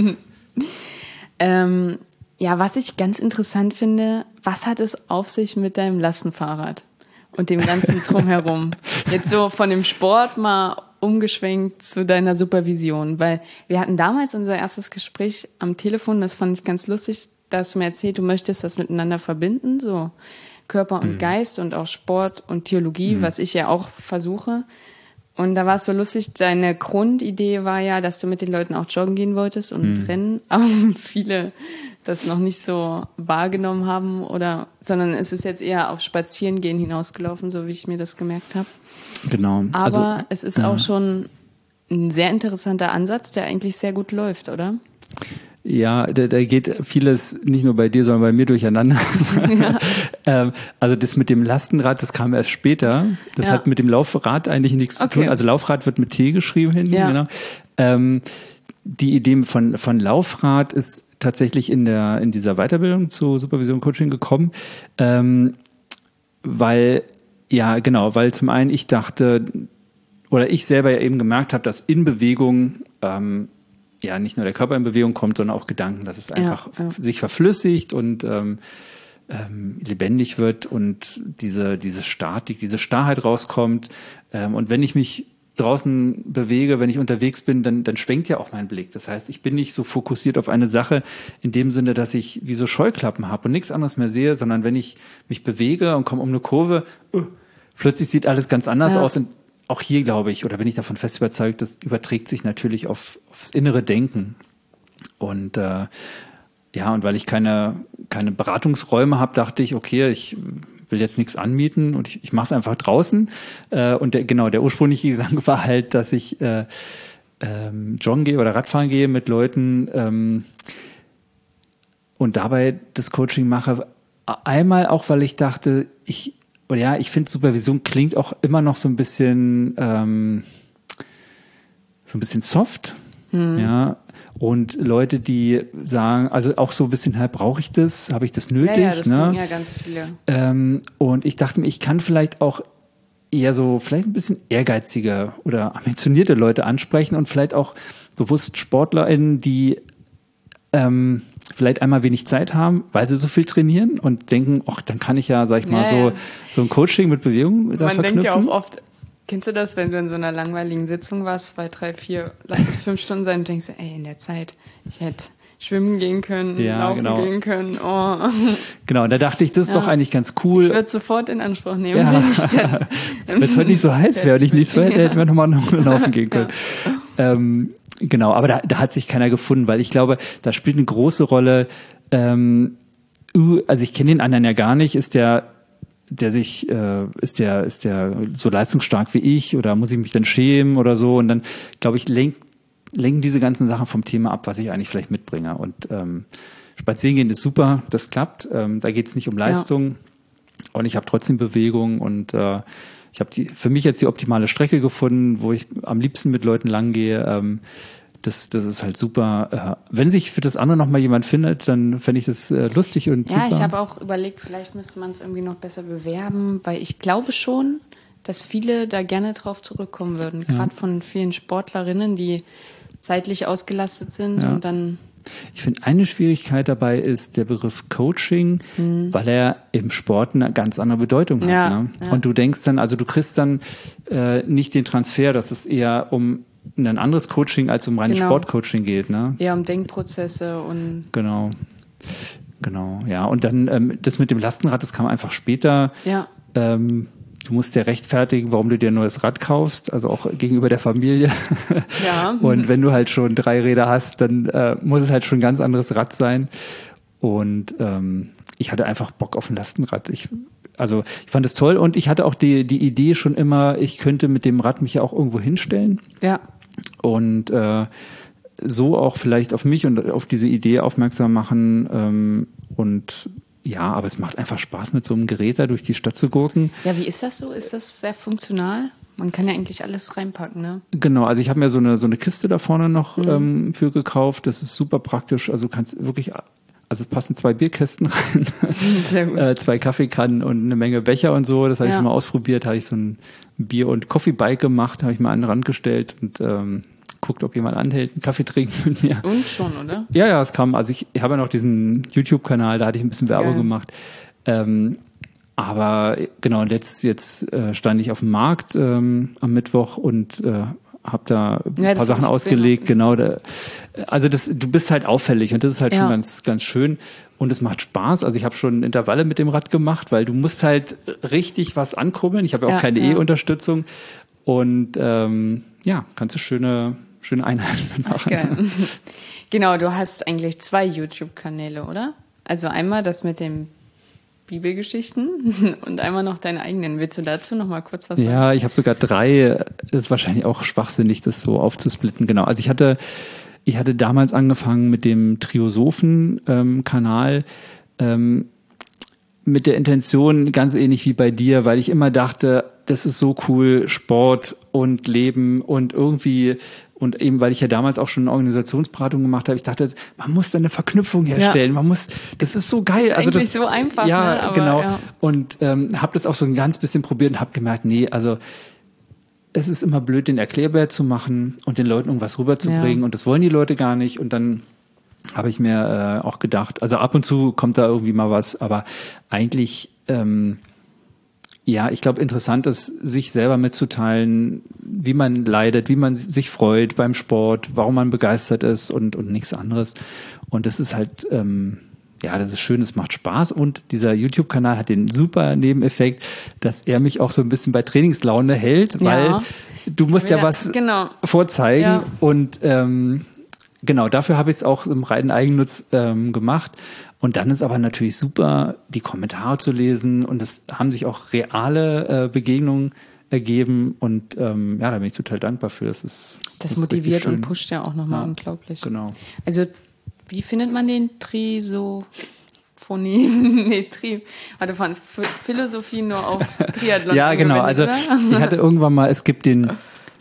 ähm, ja, was ich ganz interessant finde, was hat es auf sich mit deinem Lastenfahrrad und dem ganzen Drumherum? Jetzt so von dem Sport mal umgeschwenkt zu deiner Supervision, weil wir hatten damals unser erstes Gespräch am Telefon, das fand ich ganz lustig, da hast du mir erzählt, du möchtest das miteinander verbinden, so Körper und mhm. Geist und auch Sport und Theologie, mhm. was ich ja auch versuche. Und da war es so lustig, deine Grundidee war ja, dass du mit den Leuten auch joggen gehen wolltest und mhm. rennen, aber viele das noch nicht so wahrgenommen haben, oder, sondern es ist jetzt eher auf Spazierengehen hinausgelaufen, so wie ich mir das gemerkt habe. Genau. Aber also, es ist ja. auch schon ein sehr interessanter Ansatz, der eigentlich sehr gut läuft, oder? Ja, da, da geht vieles nicht nur bei dir, sondern bei mir durcheinander. Ja. ähm, also das mit dem Lastenrad, das kam erst später. Das ja. hat mit dem Laufrad eigentlich nichts okay. zu tun. Also Laufrad wird mit T geschrieben hinten. Ja. Genau. Ähm, die Idee von von Laufrad ist tatsächlich in der in dieser Weiterbildung zu Supervision Coaching gekommen, ähm, weil ja genau, weil zum einen ich dachte oder ich selber ja eben gemerkt habe, dass in Bewegung ähm, ja nicht nur der Körper in Bewegung kommt, sondern auch Gedanken, dass es einfach ja, ja. sich verflüssigt und ähm, ähm, lebendig wird und diese, diese Statik, diese Starrheit rauskommt. Ähm, und wenn ich mich draußen bewege, wenn ich unterwegs bin, dann, dann schwenkt ja auch mein Blick. Das heißt, ich bin nicht so fokussiert auf eine Sache in dem Sinne, dass ich wie so Scheuklappen habe und nichts anderes mehr sehe, sondern wenn ich mich bewege und komme um eine Kurve, uh, plötzlich sieht alles ganz anders ja. aus. Und auch hier glaube ich, oder bin ich davon fest überzeugt, das überträgt sich natürlich auf, aufs innere Denken. Und äh, ja, und weil ich keine, keine Beratungsräume habe, dachte ich, okay, ich will jetzt nichts anmieten und ich, ich mache es einfach draußen. Äh, und der, genau, der ursprüngliche Gedanke war halt, dass ich äh, ähm, joggen gehe oder Radfahren gehe mit Leuten ähm, und dabei das Coaching mache. Einmal auch, weil ich dachte, ich, oder ja, ich finde Supervision klingt auch immer noch so ein bisschen ähm, so ein bisschen soft. Hm. Ja, und Leute, die sagen, also auch so ein bisschen, halt, brauche ich das? Habe ich das nötig? Ja, ja, das ne? tun ja ganz viele. Ähm, und ich dachte mir, ich kann vielleicht auch eher so, vielleicht ein bisschen ehrgeizige oder ambitionierte Leute ansprechen und vielleicht auch bewusst SportlerInnen, die ähm, vielleicht einmal wenig Zeit haben, weil sie so viel trainieren und denken, ach, dann kann ich ja, sag ich mal, ja, so, ja. so ein Coaching mit Bewegung da Man verknüpfen. denkt ja auch oft, kennst du das, wenn du in so einer langweiligen Sitzung warst, zwei, drei, vier, lass es fünf Stunden sein und denkst du, ey, in der Zeit, ich hätte schwimmen gehen können, ja, laufen genau. gehen können. Oh. Genau, und da dachte ich, das ist ja. doch eigentlich ganz cool. Ich würde sofort in Anspruch nehmen, ja. wenn ich dann... wenn es heute nicht so heiß wäre und ich nichts hätte, hätten wir nochmal laufen gehen können. Ja. Ähm, genau, aber da, da hat sich keiner gefunden, weil ich glaube, da spielt eine große Rolle, ähm, also ich kenne den anderen ja gar nicht, ist der der sich, äh, ist der, ist der so leistungsstark wie ich oder muss ich mich dann schämen oder so? Und dann, glaube ich, lenk, lenken diese ganzen Sachen vom Thema ab, was ich eigentlich vielleicht mitbringe. Und ähm, Spazieren gehen ist super, das klappt. Ähm, da geht es nicht um Leistung. Ja. Und ich habe trotzdem Bewegung und äh, ich habe die für mich jetzt die optimale Strecke gefunden, wo ich am liebsten mit Leuten lang gehe. Ähm, Das, das ist halt super. Wenn sich für das andere noch mal jemand findet, dann fände ich das lustig und ja, super. Ja, ich habe auch überlegt, vielleicht müsste man es irgendwie noch besser bewerben, weil ich glaube schon, dass viele da gerne drauf zurückkommen würden. Ja. Gerade von vielen Sportlerinnen, die zeitlich ausgelastet sind ja. und dann... Ich finde, eine Schwierigkeit dabei ist der Begriff Coaching, mhm. weil er im Sport eine ganz andere Bedeutung hat. Ja, ne? ja. Und du denkst dann, also du kriegst dann äh, nicht den Transfer, dass es eher um ein anderes Coaching als um reines genau. Sportcoaching geht, ne? Ja, um Denkprozesse und... Genau, genau, ja. Und dann ähm, das mit dem Lastenrad, das kam einfach später. Ja. Ähm, du musst ja rechtfertigen, warum du dir ein neues Rad kaufst, also auch gegenüber der Familie. Ja. Und wenn du halt schon drei Räder hast, dann äh, muss es halt schon ein ganz anderes Rad sein. Und ähm, ich hatte einfach Bock auf ein Lastenrad. Ich Also ich fand es toll und ich hatte auch die die Idee schon immer, ich könnte mit dem Rad mich ja auch irgendwo hinstellen. Ja. Und äh, so auch vielleicht auf mich und auf diese Idee aufmerksam machen. Ähm, und ja, aber es macht einfach Spaß, mit so einem Gerät da durch die Stadt zu gurken. Ja, wie ist das so? Ist das sehr funktional? Man kann ja eigentlich alles reinpacken, ne? Genau, also ich habe mir so eine so eine Kiste da vorne noch mhm. ähm, für gekauft. Das ist super praktisch. Also du kannst wirklich... Also es passen zwei Bierkästen rein, Sehr gut. äh, zwei Kaffeekannen und eine Menge Becher und so. Das habe ja. ich mal ausprobiert. Habe ich so ein Bier- und Coffee-Bike gemacht, habe ich mal an den Rand gestellt und ähm, guckt, ob jemand anhält, einen Kaffee trinkt mit mir. Und schon, oder? Ja, ja, es kam. Also ich, ich habe ja noch diesen YouTube-Kanal, da hatte ich ein bisschen Werbung ja. gemacht. Ähm, aber genau, und jetzt, jetzt äh, stand ich auf dem Markt ähm, am Mittwoch und äh, habe da ein ja, paar Sachen ausgelegt, genau. Da, also das, du bist halt auffällig und das ist halt ja. schon ganz, ganz schön und es macht Spaß. Also ich habe schon Intervalle mit dem Rad gemacht, weil du musst halt richtig was ankurbeln. Ich habe ja auch ja, keine ja. E-Unterstützung und ähm, ja, kannst du schöne, schöne Einheiten machen. Okay. Genau, du hast eigentlich zwei YouTube-Kanäle, oder? Also einmal das mit dem Bibelgeschichten und einmal noch deine eigenen. Willst du dazu noch mal kurz was sagen? Ja, ich habe sogar drei. Das ist wahrscheinlich auch schwachsinnig, das so aufzusplitten. Genau. Also ich hatte, ich hatte damals angefangen mit dem Triosophen-Kanal ähm, mit der Intention, ganz ähnlich wie bei dir, weil ich immer dachte, das ist so cool, Sport und Leben und irgendwie und eben, weil ich ja damals auch schon eine Organisationsberatung gemacht habe, ich dachte, man muss da eine Verknüpfung herstellen, ja. man muss, das ist so geil. Das ist also eigentlich das, so einfach. Ja, ne? Aber, genau. Ja. Und ähm, habe das auch so ein ganz bisschen probiert und habe gemerkt, nee, also es ist immer blöd, den Erklärbär zu machen und den Leuten irgendwas rüberzubringen ja. und das wollen die Leute gar nicht und dann habe ich mir äh, auch gedacht. Also ab und zu kommt da irgendwie mal was, aber eigentlich, ähm, ja, ich glaube, interessant ist, sich selber mitzuteilen, wie man leidet, wie man sich freut beim Sport, warum man begeistert ist und, und nichts anderes. Und das ist halt, ähm, ja, das ist schön, es macht Spaß und dieser YouTube-Kanal hat den super Nebeneffekt, dass er mich auch so ein bisschen bei Trainingslaune hält, weil Ja. du musst ja was Genau. vorzeigen Ja. und ähm, genau, dafür habe ich es auch im reinen Eigennutz ähm, gemacht. Und dann ist aber natürlich super, die Kommentare zu lesen und es haben sich auch reale äh, Begegnungen ergeben und ähm, ja, da bin ich total dankbar für. Das ist Das, ist motiviert richtig schön. und pusht ja auch nochmal Ja, unglaublich. Genau. Also, wie findet man den Trisophonie? nee, Tri. Warte, von Ph- Philosophie nur auf Triathlon. Ja, genau. Also angewendet, oder? ich hatte irgendwann mal, es gibt den,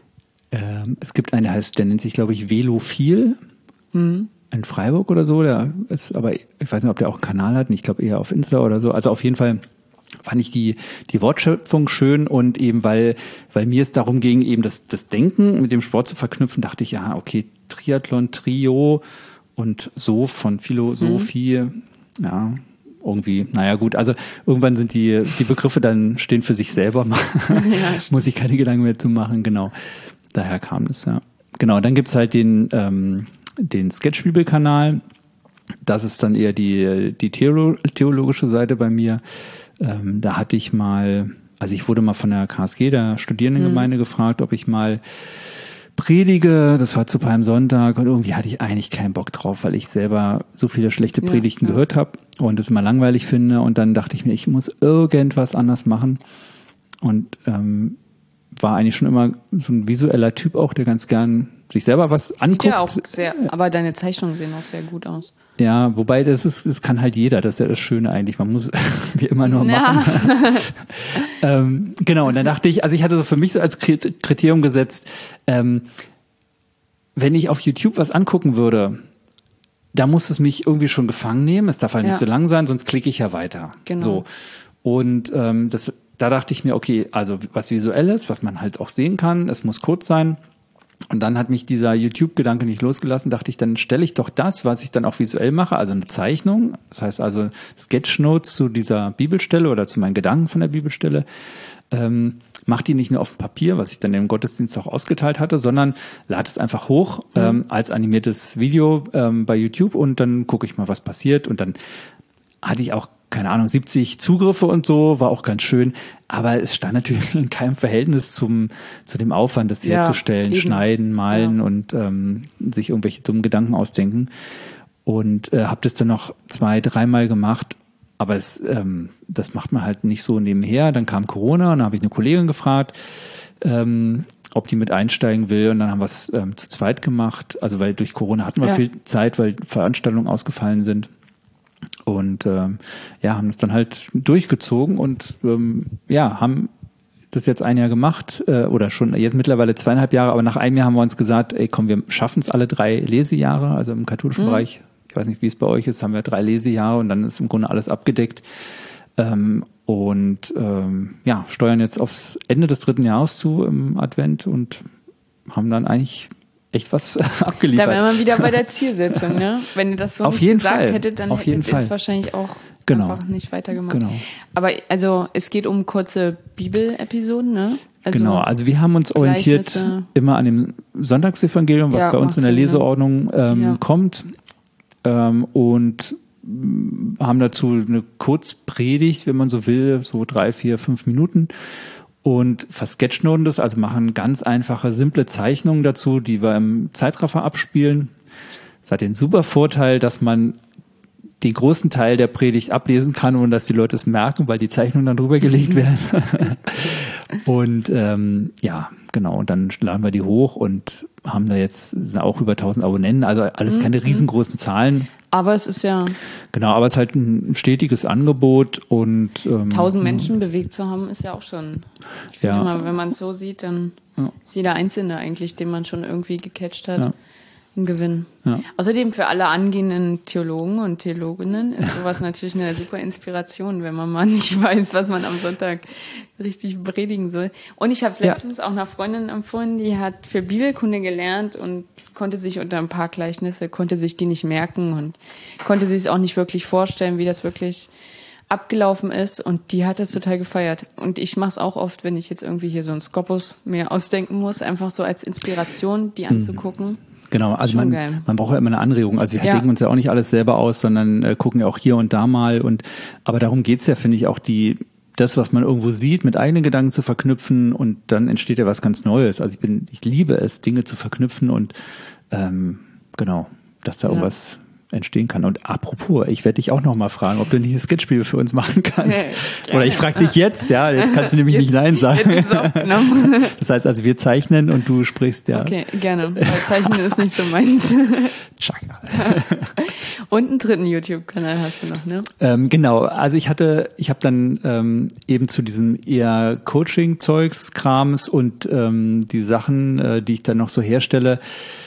ähm, es gibt einen, der heißt, der nennt sich, glaube ich, Velophil. Mhm. In Freiburg oder so, der ist, aber ich weiß nicht, ob der auch einen Kanal hat, ich glaube eher auf Insta oder so. Also auf jeden Fall fand ich die, die Wortschöpfung schön und eben weil, weil mir es darum ging, eben das, das Denken mit dem Sport zu verknüpfen, dachte ich, ja, okay, Triathlon, Trio und so von Philosophie, mhm. ja, irgendwie, naja gut, also irgendwann sind die, die Begriffe dann stehen für sich selber, Ja, muss ich keine Gedanken mehr zu machen, genau. Daher kam das, ja. Genau, dann gibt's halt den, ähm, den Sketch-Bibel-Kanal. Das ist dann eher die, die Theolo- theologische Seite bei mir. Ähm, da hatte ich mal, also ich wurde mal von der K S G, der Studierendengemeinde, mhm. gefragt, ob ich mal predige. Das war zu Palmsonntag und irgendwie hatte ich eigentlich keinen Bock drauf, weil ich selber so viele schlechte Predigten ja, ja. gehört habe und es immer langweilig finde. Und dann dachte ich mir, ich muss irgendwas anders machen. Und ähm, war eigentlich schon immer so ein visueller Typ auch, der ganz gern sich selber was Sieht anguckt. ja auch sehr, aber deine Zeichnungen sehen auch sehr gut aus. Ja, wobei das ist, das kann halt jeder, das ist ja das Schöne eigentlich. Man muss wie immer nur ja. machen. ähm, genau, und dann dachte ich, also ich hatte so für mich so als Kriterium gesetzt, ähm, wenn ich auf YouTube was angucken würde, da muss es mich irgendwie schon gefangen nehmen. Es darf halt ja. nicht so lang sein, sonst klicke ich ja weiter. Genau. So. Und ähm, das, da dachte ich mir, okay, also was Visuelles, was man halt auch sehen kann, es muss kurz sein. Und dann hat mich dieser YouTube-Gedanke nicht losgelassen, dachte ich, dann stelle ich doch das, was ich dann auch visuell mache, also eine Zeichnung, das heißt also Sketchnotes zu dieser Bibelstelle oder zu meinen Gedanken von der Bibelstelle, ähm, mach die nicht nur auf dem Papier, was ich dann im Gottesdienst auch ausgeteilt hatte, sondern lade es einfach hoch mhm. ähm, als animiertes Video ähm, bei YouTube und dann gucke ich mal, was passiert und dann hatte ich auch keine Ahnung, siebzig Zugriffe und so, war auch ganz schön, aber es stand natürlich in keinem Verhältnis zum zu dem Aufwand, das ja, herzustellen, eben. Schneiden, malen ja. und ähm, sich irgendwelche dummen Gedanken ausdenken und äh, habe das dann noch zwei, dreimal gemacht, aber es ähm, das macht man halt nicht so nebenher. Dann kam Corona und dann habe ich eine Kollegin gefragt, ähm, ob die mit einsteigen will und dann haben wir es ähm, zu zweit gemacht, also weil durch Corona hatten wir ja. viel Zeit, weil Veranstaltungen ausgefallen sind. Und ähm, ja, haben es dann halt durchgezogen und ähm, ja, haben das jetzt ein Jahr gemacht äh, oder schon jetzt mittlerweile zweieinhalb Jahre, aber nach einem Jahr haben wir uns gesagt, ey komm, wir schaffen es alle drei Lesejahre, also im katholischen mhm. Bereich, ich weiß nicht, wie es bei euch ist, haben wir drei Lesejahre und dann ist im Grunde alles abgedeckt ähm, und ähm, ja, steuern jetzt aufs Ende des dritten Jahres zu im Advent und haben dann eigentlich echt was abgeliefert. Da wären wir wieder bei der Zielsetzung, ne? Wenn ihr das so Auf nicht jeden gesagt Fall. hättet, dann Auf jeden hättet ihr es Fall. wahrscheinlich auch genau. einfach nicht weitergemacht. Genau. Aber also es geht um kurze Bibel-Episoden, ne? Also genau, also wir haben uns orientiert immer an dem Sonntagsevangelium, was ja, bei uns in der Sinn, Leseordnung ähm, ja. kommt ähm, und haben dazu eine Kurzpredigt, wenn man so will, so drei, vier, fünf Minuten. Und versketchnoten das, also machen ganz einfache, simple Zeichnungen dazu, die wir im Zeitraffer abspielen. Das hat den super Vorteil, dass man den großen Teil der Predigt ablesen kann, ohne dass die Leute es merken, weil die Zeichnungen dann drüber gelegt werden. Und ähm, ja, genau, und dann laden wir die hoch und haben da jetzt auch über tausend Abonnenten, also alles keine riesengroßen Zahlen. Aber es ist ja... Genau, aber es ist halt ein stetiges Angebot und... Ähm, tausend Menschen bewegt zu haben, ist ja auch schon... Ich finde ja. mal, wenn man es so sieht, dann ja. ist jeder Einzelne eigentlich, den man schon irgendwie gecatcht hat. Ja. ein Gewinn. Ja. Außerdem für alle angehenden Theologen und Theologinnen ist sowas natürlich eine super Inspiration, wenn man mal nicht weiß, was man am Sonntag richtig predigen soll. Und ich habe es letztens ja. auch einer Freundin empfohlen, die hat für Bibelkunde gelernt und konnte sich unter ein paar Gleichnisse, konnte sich die nicht merken und konnte sich es auch nicht wirklich vorstellen, wie das wirklich abgelaufen ist, und die hat es total gefeiert. Und ich mache es auch oft, wenn ich jetzt irgendwie hier so einen Skopus mir ausdenken muss, einfach so als Inspiration, die anzugucken. Genau, also man, man braucht ja immer eine Anregung. Also wir ja. denken uns ja auch nicht alles selber aus, sondern äh, gucken ja auch hier und da mal. Und aber darum geht's ja, finde ich, auch die das, was man irgendwo sieht, mit eigenen Gedanken zu verknüpfen, und dann entsteht ja was ganz Neues. Also ich bin, ich liebe es, Dinge zu verknüpfen und ähm, genau, dass da ja. irgendwas entstehen kann. Und apropos, ich werde dich auch noch mal fragen, ob du nicht ein Sketchspiel für uns machen kannst. Ja, oder ich frage dich jetzt, ja, jetzt kannst du nämlich jetzt, nicht Nein sagen. Jetzt auch, genau. Das heißt also, wir zeichnen und du sprichst, ja. Okay, gerne, weil Zeichnen ist nicht so meins. Chaka. Und einen dritten YouTube-Kanal hast du noch, ne? Ähm, genau, also ich hatte, ich habe dann ähm, eben zu diesem eher Coaching-Zeugs, Krams und ähm, die Sachen, äh, die ich dann noch so herstelle,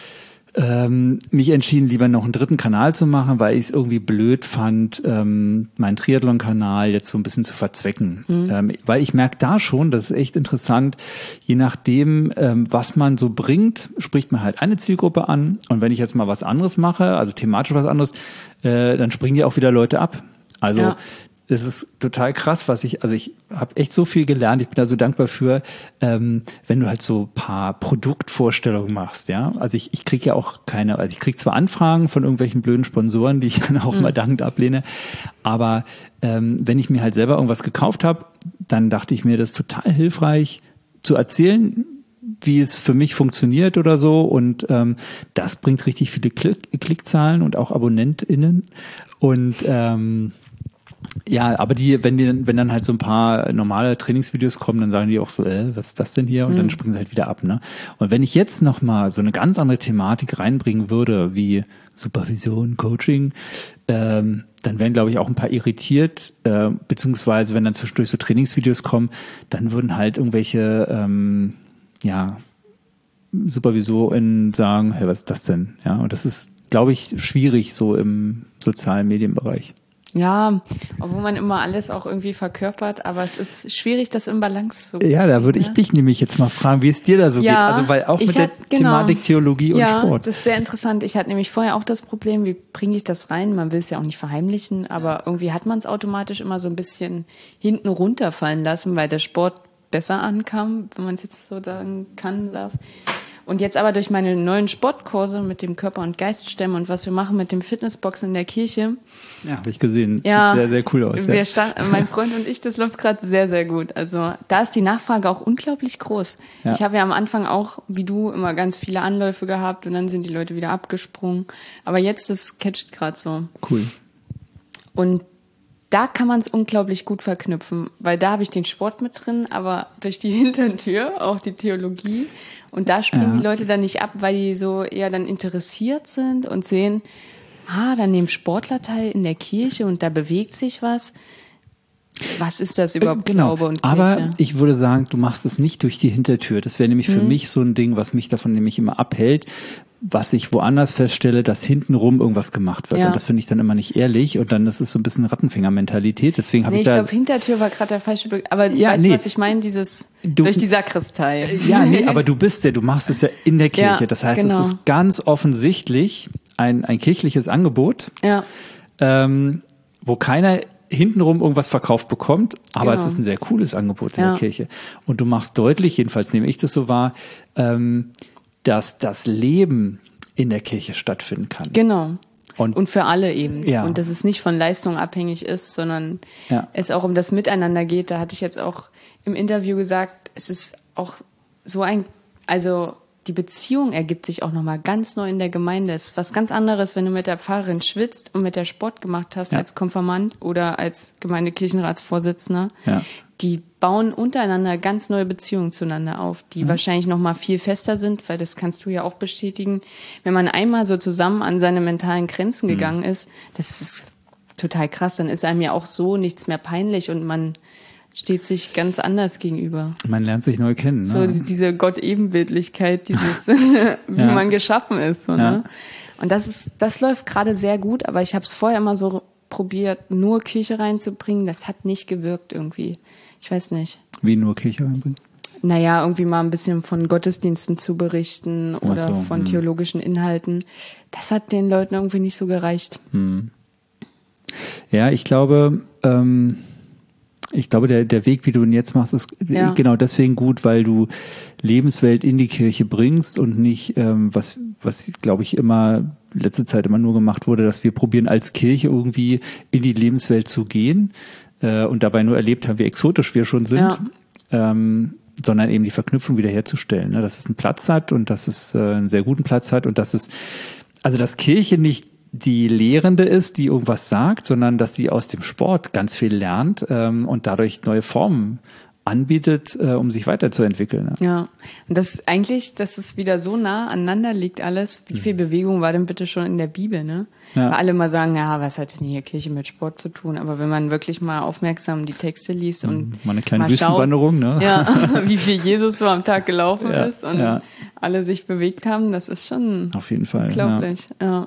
Ähm, mich entschieden, lieber noch einen dritten Kanal zu machen, weil ich es irgendwie blöd fand, ähm, meinen Triathlon-Kanal jetzt so ein bisschen zu verzwecken. Mhm. Ähm, weil ich merke da schon, das ist echt interessant, je nachdem, ähm, was man so bringt, spricht man halt eine Zielgruppe an, und wenn ich jetzt mal was anderes mache, also thematisch was anderes, äh, dann springen die auch wieder Leute ab. Also ja. Es ist total krass, was ich, also ich habe echt so viel gelernt, ich bin da so dankbar für, ähm, wenn du halt so paar Produktvorstellungen machst, ja. Also ich, ich kriege ja auch keine, also ich kriege zwar Anfragen von irgendwelchen blöden Sponsoren, die ich dann auch mhm. mal dankend ablehne, aber ähm, wenn ich mir halt selber irgendwas gekauft habe, dann dachte ich mir, das ist total hilfreich zu erzählen, wie es für mich funktioniert oder so, und ähm, das bringt richtig viele Klick- Klickzahlen und auch AbonnentInnen, und ähm, ja, aber die, wenn die, wenn dann halt so ein paar normale Trainingsvideos kommen, dann sagen die auch so, äh, was ist das denn hier? Und mhm. dann springen sie halt wieder ab, ne? Und wenn ich jetzt nochmal so eine ganz andere Thematik reinbringen würde, wie Supervision, Coaching, ähm, dann wären, glaube ich, auch ein paar irritiert, äh, beziehungsweise wenn dann zwischendurch so Trainingsvideos kommen, dann würden halt irgendwelche, ähm, ja, SupervisorInnen sagen, hey, was ist das denn? Ja, und das ist, glaube ich, schwierig so im sozialen Medienbereich. Ja, obwohl man immer alles auch irgendwie verkörpert, aber es ist schwierig, das im Balance zu bringen. Ja, da würde ich dich nämlich jetzt mal fragen, wie es dir da so ja, geht. Also weil auch mit hat, der genau, Thematik Theologie und ja, Sport. Das ist sehr interessant. Ich hatte nämlich vorher auch das Problem, wie bringe ich das rein? Man will es ja auch nicht verheimlichen, aber irgendwie hat man es automatisch immer so ein bisschen hinten runterfallen lassen, weil der Sport besser ankam, wenn man es jetzt so sagen kann, darf. Und jetzt aber durch meine neuen Sportkurse mit dem Körper- und Geiststemmen und was wir machen mit dem Fitnessboxen in der Kirche. Ja, habe ich gesehen. Ja, sieht sehr, sehr cool aus. Wir ja. start, mein Freund und ich, das läuft gerade sehr, sehr gut. Also da ist die Nachfrage auch unglaublich groß. Ja. Ich habe ja am Anfang auch, wie du, immer ganz viele Anläufe gehabt und dann sind die Leute wieder abgesprungen. Aber jetzt, das catcht gerade so. Cool. Und da kann man es unglaublich gut verknüpfen, weil da habe ich den Sport mit drin, aber durch die Hintertür auch die Theologie. Und da springen ja. die Leute dann nicht ab, weil die so eher dann interessiert sind und sehen, ah, dann nehmen Sportler teil in der Kirche und da bewegt sich was. Was ist das überhaupt, genau. Glaube und Kirche? Aber ich würde sagen, du machst es nicht durch die Hintertür. Das wäre nämlich für hm. mich so ein Ding, was mich davon nämlich immer abhält, was ich woanders feststelle, dass hintenrum irgendwas gemacht wird. Ja. Und das finde ich dann immer nicht ehrlich. Und dann das ist so ein bisschen Rattenfänger-Mentalität. Deswegen habe nee, ich da... Ich glaube, Hintertür war gerade der falsche Begriff. Aber ja, weißt nee. du, was ich meine? Dieses du, durch die Sakristei. Ja, nee, aber du bist ja, du machst es ja in der Kirche. Ja, das heißt, genau. es ist ganz offensichtlich ein, ein kirchliches Angebot, ja. ähm, wo keiner hintenrum irgendwas verkauft bekommt, aber genau. es ist ein sehr cooles Angebot in ja. der Kirche. Und du machst deutlich, jedenfalls nehme ich das so wahr, ähm, dass das Leben in der Kirche stattfinden kann. Genau. Und, und für alle eben. Ja. Und dass es nicht von Leistung abhängig ist, sondern ja. es auch um das Miteinander geht. Da hatte ich jetzt auch im Interview gesagt, es ist auch so ein, also die Beziehung ergibt sich auch nochmal ganz neu in der Gemeinde. Es ist was ganz anderes, wenn du mit der Pfarrerin schwitzt und mit der Sport gemacht hast, ja. als Konfirmand oder als Gemeindekirchenratsvorsitzender. Ja. Die bauen untereinander ganz neue Beziehungen zueinander auf, die mhm. wahrscheinlich noch mal viel fester sind, weil das kannst du ja auch bestätigen. Wenn man einmal so zusammen an seine mentalen Grenzen mhm. gegangen ist, das ist total krass, dann ist einem ja auch so nichts mehr peinlich und man steht sich ganz anders gegenüber. Man lernt sich neu kennen. Ne? So diese Gott-Ebenbildlichkeit, dieses, wie ja. man geschaffen ist. So, ja. ne? Und das ist, das läuft gerade sehr gut, aber ich habe es vorher immer so probiert, nur Kirche reinzubringen. Das hat nicht gewirkt irgendwie. Ich weiß nicht. Wie nur Kirche reinbringen? Naja, irgendwie mal ein bisschen von Gottesdiensten zu berichten oder so, von hm. theologischen Inhalten. Das hat den Leuten irgendwie nicht so gereicht. Hm. Ja, ich glaube, ähm, ich glaube, der, der Weg, wie du ihn jetzt machst, ist ja. genau deswegen gut, weil du Lebenswelt in die Kirche bringst und nicht, ähm, was, was glaube ich immer, letzte Zeit immer nur gemacht wurde, dass wir probieren als Kirche irgendwie in die Lebenswelt zu gehen äh, und dabei nur erlebt haben, wie exotisch wir schon sind, ja. ähm, sondern eben die Verknüpfung wiederherzustellen, ne? Dass es einen Platz hat und dass es äh, einen sehr guten Platz hat und dass es, also dass Kirche nicht die Lehrende ist, die irgendwas sagt, sondern dass sie aus dem Sport ganz viel lernt ähm, und dadurch neue Formen anbietet, äh, um sich weiterzuentwickeln. Ne? Ja, und das eigentlich, dass es wieder so nah aneinander liegt alles. Wie viel Bewegung war denn bitte schon in der Bibel, ne? Ja. Weil alle mal sagen, ja, was hat denn hier Kirche mit Sport zu tun? Aber wenn man wirklich mal aufmerksam die Texte liest und mal eine kleine mal Wüstenwanderung, ne? Ja, wie viel Jesus so am Tag gelaufen ja, ist und ja. alle sich bewegt haben, das ist schon auf jeden Fall unglaublich. Ja. ja.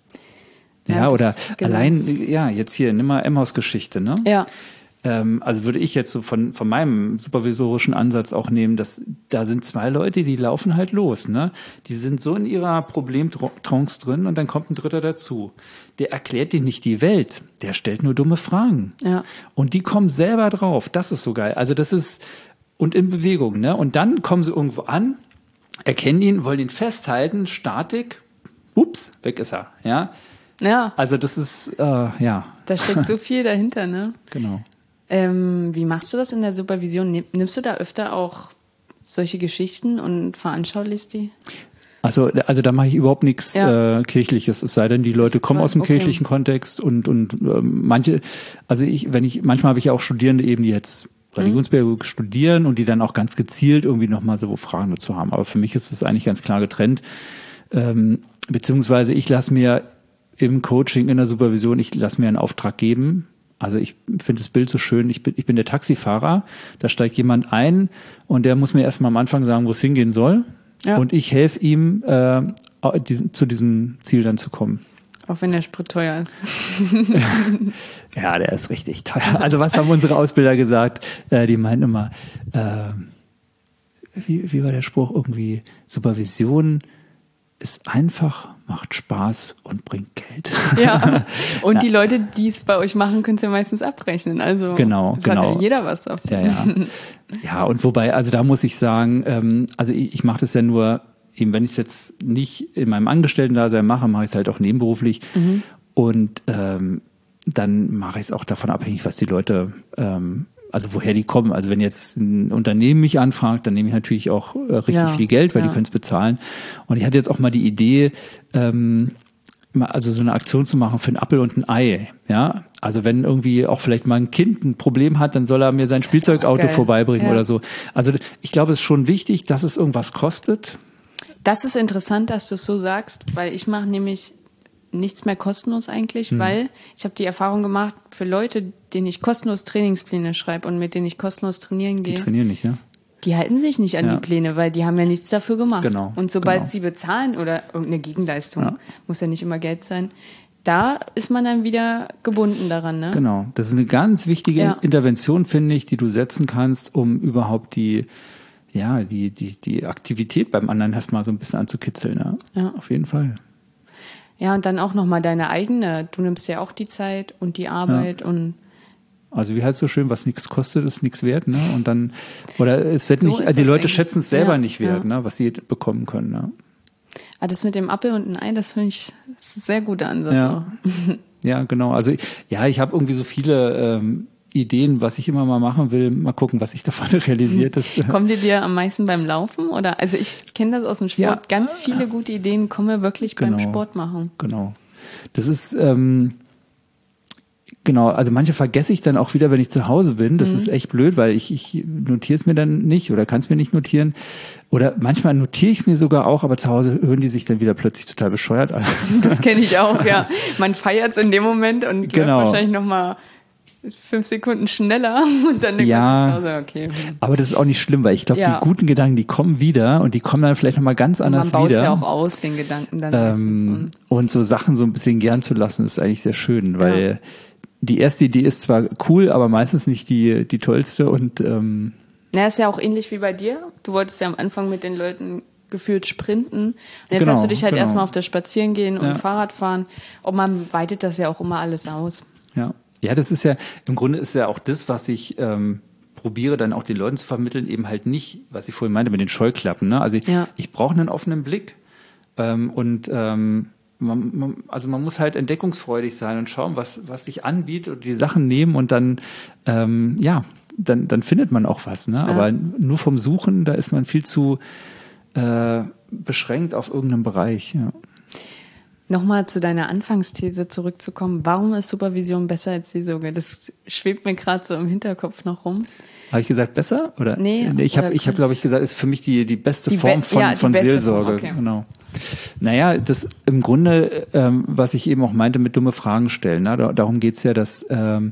Ja, ja oder genau. allein, ja, jetzt hier, nimm mal Emmaus-Geschichte, ne? Ja. Ähm, also würde ich jetzt so von, von meinem supervisorischen Ansatz auch nehmen, dass da sind zwei Leute, die laufen halt los, ne? Die sind so in ihrer Problemtrance drin und dann kommt ein Dritter dazu. Der erklärt denen nicht die Welt, der stellt nur dumme Fragen. Ja. Und die kommen selber drauf, das ist so geil. Also das ist, und in Bewegung, ne? Und dann kommen sie irgendwo an, erkennen ihn, wollen ihn festhalten, Statik, ups, weg ist er, ja? Ja. Also das ist, äh, ja. Da steckt so viel dahinter, ne? Genau. Ähm, wie machst du das in der Supervision? Nimmst du da öfter auch solche Geschichten und veranschaulichst die? Also, also da mache ich überhaupt nichts ja. äh, Kirchliches, es sei denn, die Leute kommen aus dem okay. kirchlichen Kontext und und äh, manche, also ich, wenn ich, manchmal habe ich ja auch Studierende eben, die jetzt Religionspädagogik mhm. studieren und die dann auch ganz gezielt irgendwie nochmal so Fragen dazu haben. Aber für mich ist es eigentlich ganz klar getrennt. Ähm, beziehungsweise ich lasse mir im Coaching, in der Supervision, ich lasse mir einen Auftrag geben. Also ich finde das Bild so schön. Ich bin, ich bin der Taxifahrer. Da steigt jemand ein und der muss mir erstmal am Anfang sagen, wo es hingehen soll. Ja. Und ich helfe ihm, äh, diesen, zu diesem Ziel dann zu kommen. Auch wenn der Sprit teuer ist. Ja, der ist richtig teuer. Also was haben unsere Ausbilder gesagt? Äh, die meinten immer, äh, wie, wie war der Spruch? Irgendwie Supervision ist einfach, macht Spaß und bringt Geld. Ja, und ja. die Leute, die es bei euch machen, könnt ihr meistens abrechnen. Also genau, es genau. hat ja jeder was davon. Ja, ja. Ja, und wobei, also da muss ich sagen, ähm, also ich, ich mache das ja nur, eben wenn ich es jetzt nicht in meinem Angestellten-Dasein mache, mache ich es halt auch nebenberuflich. Mhm. Und ähm, dann mache ich es auch davon abhängig, was die Leute ähm, also woher die kommen. Also wenn jetzt ein Unternehmen mich anfragt, dann nehme ich natürlich auch äh, richtig ja, viel Geld, weil ja. die können es bezahlen. Und ich hatte jetzt auch mal die Idee, ähm, also so eine Aktion zu machen für ein Apfel und ein Ei. Ja, also wenn irgendwie auch vielleicht mal ein Kind ein Problem hat, dann soll er mir sein Spielzeugauto vorbeibringen ja. oder so. Also ich glaube, es ist schon wichtig, dass es irgendwas kostet. Das ist interessant, dass du es so sagst, weil ich mache nämlich nichts mehr kostenlos eigentlich, hm. weil ich habe die Erfahrung gemacht, für Leute, denen ich kostenlos Trainingspläne schreibe und mit denen ich kostenlos trainieren gehe, die trainieren nicht, ja? Die halten sich nicht an ja. die Pläne, weil die haben ja nichts dafür gemacht. Genau. Und sobald genau. sie bezahlen oder irgendeine Gegenleistung, ja. muss ja nicht immer Geld sein, da ist man dann wieder gebunden daran, ne? Genau. Das ist eine ganz wichtige ja. Intervention, finde ich, die du setzen kannst, um überhaupt die ja, die, die, die Aktivität beim anderen erstmal so ein bisschen anzukitzeln, ja. ja. Auf jeden Fall. Ja, und dann auch nochmal deine eigene, du nimmst ja auch die Zeit und die Arbeit ja. und also wie heißt es so schön, was nichts kostet, ist nichts wert, ne? Und dann, oder es wird so nicht, die Leute eigentlich. schätzen es selber ja, nicht wert, ja. ne, was sie bekommen können, ne? Ah, das mit dem Apfel und ein Ei, das finde ich, das ist ein sehr guter Ansatz ja. auch. Ja, genau. Also ja, ich habe irgendwie so viele ähm, Ideen, was ich immer mal machen will. Mal gucken, was sich davon realisiert ist. Kommt ihr dir am meisten beim Laufen? Oder? Also ich kenne das aus dem Sport. Ja. Ganz viele gute Ideen kommen mir wirklich genau. beim Sport machen. Genau. Das ist ähm, genau. Also manche vergesse ich dann auch wieder, wenn ich zu Hause bin. Das mhm. ist echt blöd, weil ich ich notiere es mir dann nicht oder kann es mir nicht notieren. Oder manchmal notiere ich es mir sogar auch, aber zu Hause hören die sich dann wieder plötzlich total bescheuert an. Das kenne ich auch, ja. Man feiert es in dem Moment und genau. läuft wahrscheinlich nochmal fünf Sekunden schneller und dann denkt Ja, man zu Hause, okay. aber das ist auch nicht schlimm, weil ich glaube, Ja. die guten Gedanken, die kommen wieder und die kommen dann vielleicht nochmal ganz Und anders man baut wieder. es ja auch aus, den Gedanken dann meistens. Ähm, Und und so Sachen so ein bisschen gern zu lassen, ist eigentlich sehr schön, weil Ja. die erste Idee ist zwar cool, aber meistens nicht die, die tollste und ähm, Na, ist ja auch ähnlich wie bei dir. Du wolltest ja am Anfang mit den Leuten gefühlt sprinten. Und jetzt Genau, hast du dich halt genau. erstmal auf das Spazierengehen und Ja. Fahrradfahren. Und man weitet das ja auch immer alles aus. ja. Ja, das ist ja, im Grunde ist ja auch das, was ich ähm, probiere dann auch den Leuten zu vermitteln, eben halt nicht, was ich vorhin meinte mit den Scheuklappen. Ne? Also ich, Ja. ich brauche einen offenen Blick ähm, und ähm, man, man, also man muss halt entdeckungsfreudig sein und schauen, was, was sich anbietet und die Sachen nehmen und dann, ähm, ja, dann, dann findet man auch was. Ne? Aber nur vom Suchen, da ist man viel zu äh, beschränkt auf irgendeinem Bereich. Ja. Nochmal zu deiner Anfangsthese zurückzukommen. Warum ist Supervision besser als Seelsorge? Das schwebt mir gerade so im Hinterkopf noch rum. Habe ich gesagt besser? Oder? Nee, Ich habe, oder- ich hab, glaube ich, gesagt, ist für mich die, die beste Die Form be- von, ja, die von beste Seelsorge. Form, okay. Genau. Naja, das im Grunde, ähm, was ich eben auch meinte mit dumme Fragen stellen, ne? da, darum geht's ja, dass ähm,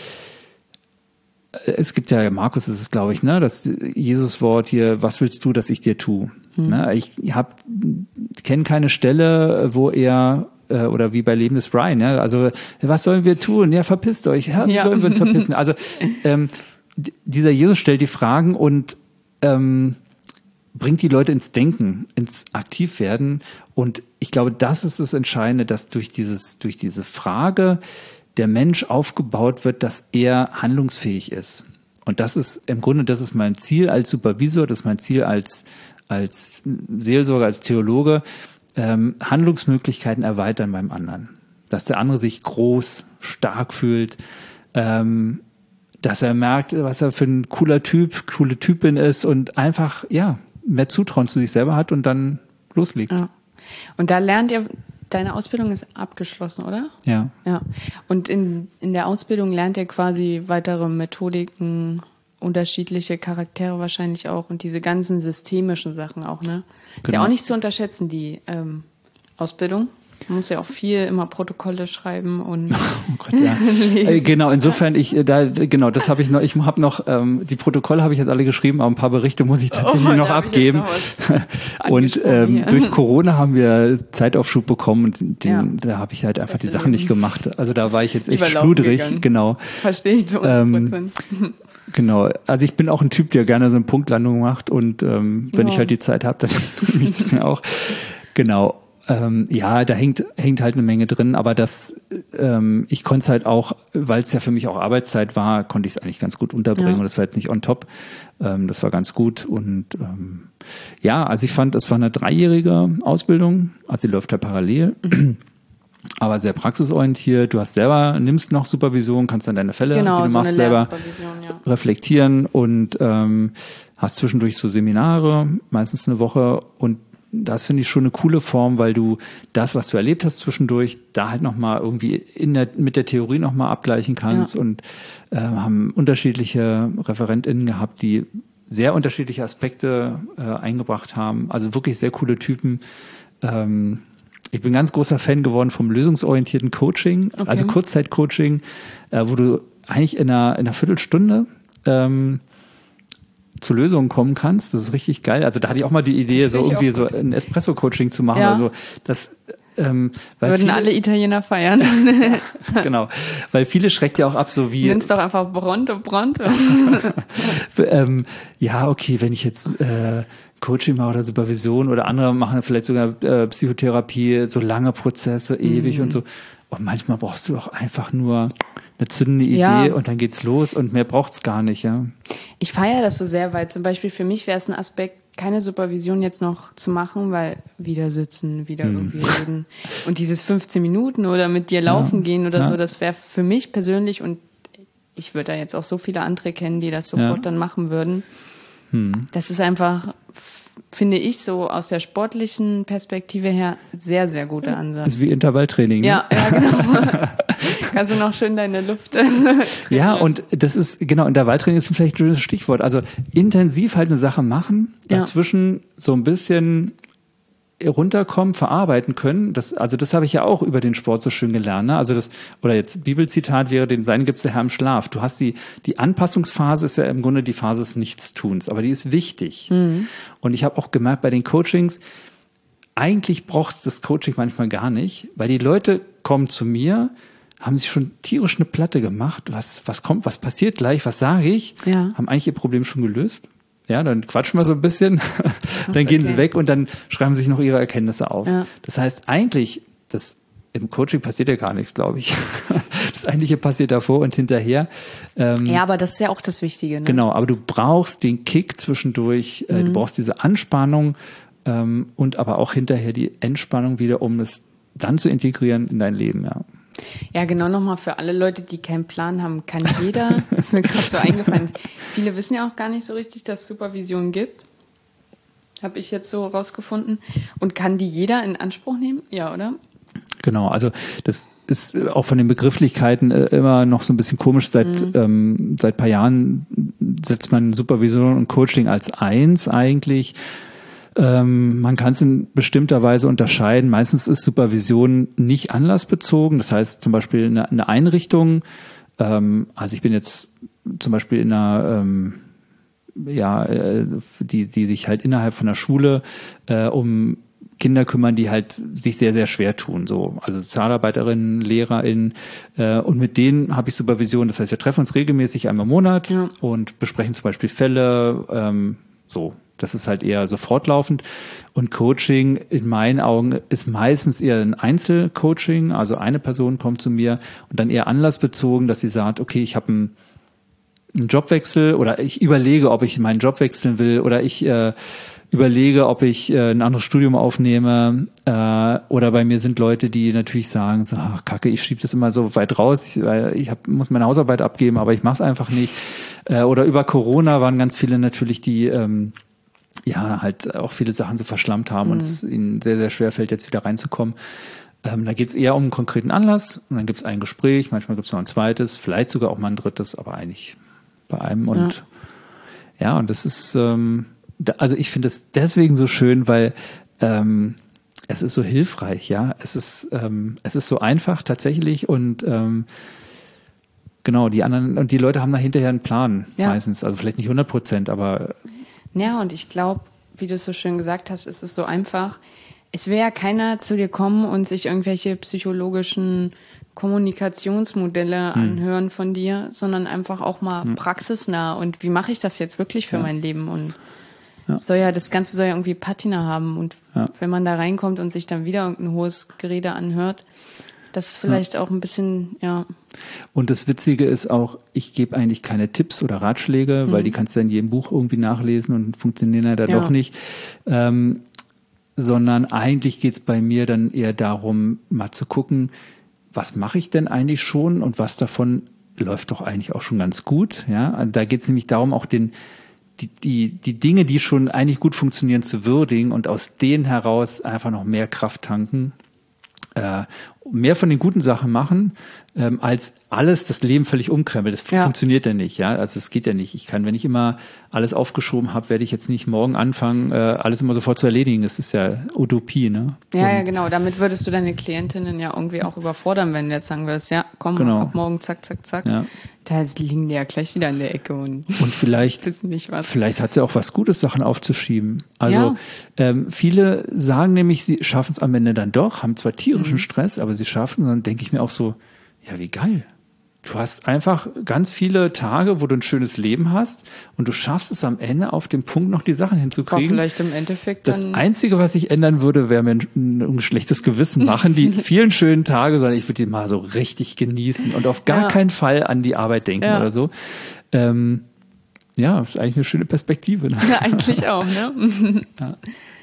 es gibt ja, Markus ist es, glaube ich, ne, das Jesus-Wort hier, was willst du, dass ich dir tue? Hm. Ne? Ich hab, kenne keine Stelle, wo er äh, oder wie bei Leben des Brian, ja, also was sollen wir tun? Ja, verpisst euch. Ja, wie Ja. sollen wir uns verpissen? Also ähm, d- dieser Jesus stellt die Fragen und ähm, bringt die Leute ins Denken, ins Aktivwerden. Und ich glaube, das ist das Entscheidende, dass durch dieses, durch diese Frage der Mensch aufgebaut wird, dass er handlungsfähig ist. Und das ist im Grunde, das ist mein Ziel als Supervisor, das ist mein Ziel als, als Seelsorger, als Theologe, ähm, Handlungsmöglichkeiten erweitern beim anderen. Dass der andere sich groß, stark fühlt, ähm, dass er merkt, was er für ein cooler Typ, coole Typin ist und einfach, ja, mehr Zutrauen zu sich selber hat und dann loslegt. Ja. Und da lernt ihr, deine Ausbildung ist abgeschlossen, oder? Ja. Ja. Und in, in der Ausbildung lernt ihr quasi weitere Methodiken, unterschiedliche Charaktere wahrscheinlich auch und diese ganzen systemischen Sachen auch, ne? Ist Genau. ja auch nicht zu unterschätzen, die ähm, Ausbildung. Man muss ja auch viel immer Protokolle schreiben und Oh Gott, ja. Äh, genau, insofern ich äh, da genau, das habe ich noch, ich habe noch ähm, die Protokolle habe ich jetzt alle geschrieben, aber ein paar Berichte muss ich tatsächlich Oh, da noch hab ich abgeben. jetzt noch was Und angesprochen ähm, hier. durch Corona haben wir Zeitaufschub bekommen und den, Ja. da habe ich halt einfach Das die ist Sachen nicht eben gemacht. Also da war ich jetzt echt lieber laufen schludrig, gegangen. genau. Verstehe ich zu hundert Prozent. Genau, also ich bin auch ein Typ, der gerne so eine Punktlandung macht und ähm, wenn Ja. ich halt die Zeit habe, dann tue ich es mir auch. Genau. Ähm, ja, da hängt hängt halt eine Menge drin, aber das ähm, ich konnte es halt auch, weil es ja für mich auch Arbeitszeit war, konnte ich es eigentlich ganz gut unterbringen Ja. und das war jetzt nicht on top. Ähm, das war ganz gut und ähm, ja, also ich fand, es war eine dreijährige Ausbildung, also die läuft ja parallel. Aber sehr praxisorientiert. Du hast selber, nimmst noch Supervision, kannst dann deine Fälle, Genau, die du so machst, eine selber Lehrsupervision, ja. reflektieren und ähm, hast zwischendurch so Seminare, meistens eine Woche und das finde ich schon eine coole Form, weil du das, was du erlebt hast zwischendurch, da halt nochmal irgendwie in der, mit der Theorie nochmal abgleichen kannst Ja. und äh, haben unterschiedliche ReferentInnen gehabt, die sehr unterschiedliche Aspekte äh, eingebracht haben. Also wirklich sehr coole Typen. Ähm, ich bin ganz großer Fan geworden vom lösungsorientierten Coaching, Okay. also Kurzzeitcoaching, äh, wo du eigentlich in einer, in einer Viertelstunde ähm, zu Lösungen kommen kannst. Das ist richtig geil. Also da hatte ich auch mal die Idee, Das so finde ich irgendwie auch so gut. ein Espresso-Coaching zu machen. Ja. Also das ähm, weil Würden viele, alle Italiener feiern. genau, weil viele schreckt ja auch ab, so wie Nenn's doch einfach Bronte, Bronte. ähm, ja, okay, wenn ich jetzt äh, Coaching mache oder Supervision oder andere machen vielleicht sogar äh, Psychotherapie, so lange Prozesse, ewig Mhm. und so. Und manchmal brauchst du auch einfach nur eine zündende Idee Ja. und dann geht's los und mehr braucht's gar nicht, ja. Ich feiere das so sehr, weil zum Beispiel für mich wäre es ein Aspekt, keine Supervision jetzt noch zu machen, weil wieder sitzen, wieder Hm. irgendwie reden. Und dieses fünfzehn Minuten oder mit dir laufen Ja. gehen oder Ja. so, das wäre für mich persönlich, und ich würde da jetzt auch so viele andere kennen, die das sofort Ja. dann machen würden. Hm. Das ist einfach, f- finde ich, so aus der sportlichen Perspektive her sehr, sehr guter Ansatz. Das ist wie Intervalltraining. Ne? Ja, ja, genau. Kannst du noch schön deine Luft. Ja, und das ist, genau, Intervalltraining ist vielleicht ein schönes Stichwort. Also intensiv halt eine Sache machen, Ja. dazwischen so ein bisschen runterkommen, verarbeiten können. Das, also das habe ich ja auch über den Sport so schön gelernt. Ne? Also das, oder jetzt Bibelzitat wäre, den Sein gibt's der Herr im Schlaf. Du hast die, die Anpassungsphase ist ja im Grunde die Phase des Nichtstuns, aber die ist wichtig. Mhm. Und ich habe auch gemerkt bei den Coachings, eigentlich braucht's das Coaching manchmal gar nicht, weil die Leute kommen zu mir, haben sich schon tierisch eine Platte gemacht. Was, was kommt, was passiert gleich, was sage ich? Ja. Haben eigentlich ihr Problem schon gelöst. Ja, dann quatschen wir so ein bisschen, dann gehen okay. sie weg und dann schreiben sich noch ihre Erkenntnisse auf. Ja. Das heißt eigentlich, das im Coaching passiert ja gar nichts, glaube ich. Das Eigentliche passiert davor und hinterher. Ähm, ja, aber das ist ja auch das Wichtige. Ne? Genau, aber du brauchst den Kick zwischendurch, mhm. äh, du brauchst diese Anspannung ähm, und aber auch hinterher die Entspannung wieder, um es dann zu integrieren in dein Leben, ja. Ja, genau, nochmal für alle Leute, die keinen Plan haben, kann jeder, ist mir gerade so eingefallen, viele wissen ja auch gar nicht so richtig, dass es Supervision gibt, habe ich jetzt so rausgefunden, und kann die jeder in Anspruch nehmen? Ja, oder? Genau, also das ist auch von den Begrifflichkeiten immer noch so ein bisschen komisch. Seit mhm. ähm, seit paar Jahren setzt man Supervision und Coaching als eins eigentlich. Ähm, man kann es in bestimmter Weise unterscheiden. Meistens ist Supervision nicht anlassbezogen. Das heißt zum Beispiel eine, eine Einrichtung. Ähm, also ich bin jetzt zum Beispiel in einer, ähm, ja, äh, die die sich halt innerhalb von der Schule äh, um Kinder kümmern, die halt sich sehr, sehr schwer tun. So, also Sozialarbeiterinnen, LehrerInnen. Äh, und mit denen habe ich Supervision. Das heißt, wir treffen uns regelmäßig einmal im Monat ja. und besprechen zum Beispiel Fälle, ähm, so. Das ist halt eher so fortlaufend. Und Coaching in meinen Augen ist meistens eher ein Einzelcoaching. Also eine Person kommt zu mir und dann eher anlassbezogen, dass sie sagt, okay, ich habe einen, einen Jobwechsel oder ich überlege, ob ich meinen Job wechseln will oder ich äh, überlege, ob ich äh, ein anderes Studium aufnehme. Äh, oder bei mir sind Leute, die natürlich sagen, so, ach, Kacke, ich schiebe das immer so weit raus, ich, weil ich hab, muss meine Hausarbeit abgeben, aber ich mache es einfach nicht. Äh, oder über Corona waren ganz viele natürlich, die ähm, ja, halt auch viele Sachen so verschlammt haben mhm. und es ihnen sehr, sehr schwer fällt, jetzt wieder reinzukommen. Ähm, da geht es eher um einen konkreten Anlass und dann gibt es ein Gespräch, manchmal gibt es noch ein zweites, vielleicht sogar auch mal ein drittes, aber eigentlich bei einem. Und ja, ja und das ist, ähm, da, also ich finde es deswegen so schön, weil ähm, es ist so hilfreich, ja. Es ist, ähm, es ist so einfach tatsächlich und ähm, genau, die anderen, und die Leute haben da hinterher einen Plan ja. meistens, also vielleicht nicht hundert Prozent, aber ja, und ich glaube, wie du es so schön gesagt hast, ist es so einfach. Es will ja keiner zu dir kommen und sich irgendwelche psychologischen Kommunikationsmodelle hm. anhören von dir, sondern einfach auch mal hm. praxisnah. Und wie mache ich das jetzt wirklich für ja. mein Leben? Und ja. soll ja, das Ganze soll ja irgendwie Patina haben. Und ja. wenn man da reinkommt und sich dann wieder irgendein hohes Gerede anhört, das ist vielleicht ja. auch ein bisschen, ja. Und das Witzige ist auch, ich gebe eigentlich keine Tipps oder Ratschläge, mhm. weil die kannst du in jedem Buch irgendwie nachlesen und funktionieren ja dann ja. doch nicht. Ähm, sondern eigentlich geht's bei mir dann eher darum, mal zu gucken, was mache ich denn eigentlich schon und was davon läuft doch eigentlich auch schon ganz gut. Ja, da geht's nämlich darum, auch den die die die Dinge, die schon eigentlich gut funktionieren, zu würdigen und aus denen heraus einfach noch mehr Kraft tanken. Äh, mehr von den guten Sachen machen, ähm, als alles das Leben völlig umkrempelt. Das ja. funktioniert ja nicht, ja. Also es geht ja nicht. Ich kann, wenn ich immer alles aufgeschoben habe, werde ich jetzt nicht morgen anfangen, äh, alles immer sofort zu erledigen. Das ist ja Utopie, ne? Ja, Und, ja, genau. Damit würdest du deine Klientinnen ja irgendwie auch überfordern, wenn du jetzt sagen würdest, ja, komm, genau. ab morgen, zack, zack, zack. Ja. Da liegen die ja gleich wieder in der Ecke und, und vielleicht, das ist nicht was. Vielleicht hat sie auch was Gutes, Sachen aufzuschieben. Also ja. ähm, viele sagen nämlich, sie schaffen es am Ende dann doch, haben zwar tierischen mhm. Stress, aber sie schaffen, und dann denke ich mir auch so, ja, wie geil. Du hast einfach ganz viele Tage, wo du ein schönes Leben hast und du schaffst es am Ende auf dem Punkt noch die Sachen hinzukriegen. War vielleicht im Endeffekt das dann Einzige, was ich ändern würde, wäre mir ein, ein schlechtes Gewissen machen, die vielen schönen Tage, sondern ich würde die mal so richtig genießen und auf gar ja. keinen Fall an die Arbeit denken ja. oder so. Ähm, ja, ist eigentlich eine schöne Perspektive. Ne? Ja, eigentlich auch, ne? ja.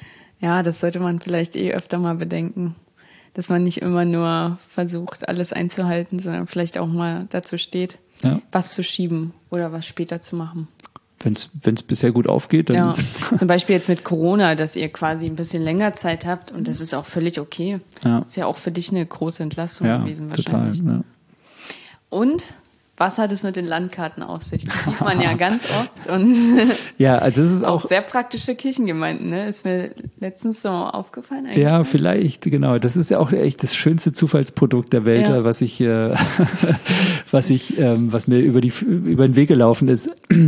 ja, das sollte man vielleicht eh öfter mal bedenken. Dass man nicht immer nur versucht, alles einzuhalten, sondern vielleicht auch mal dazu steht, ja. was zu schieben oder was später zu machen. Wenn es wenn es bisher gut aufgeht, dann... Ja, zum Beispiel jetzt mit Corona, dass ihr quasi ein bisschen länger Zeit habt und das ist auch völlig okay. Ja. Ist ja auch für dich eine große Entlastung ja, gewesen wahrscheinlich. Total, ja. Und was hat es mit den Landkarten auf sich? Das sieht man ja ganz oft und ja, also das ist auch auch sehr praktisch für Kirchengemeinden, ne? Ist mir letztens so aufgefallen eigentlich. Ja, vielleicht, genau. Das ist ja auch echt das schönste Zufallsprodukt der Welt, Ja. was ich, äh, was ich, ähm, was mir über die über den Weg gelaufen ist.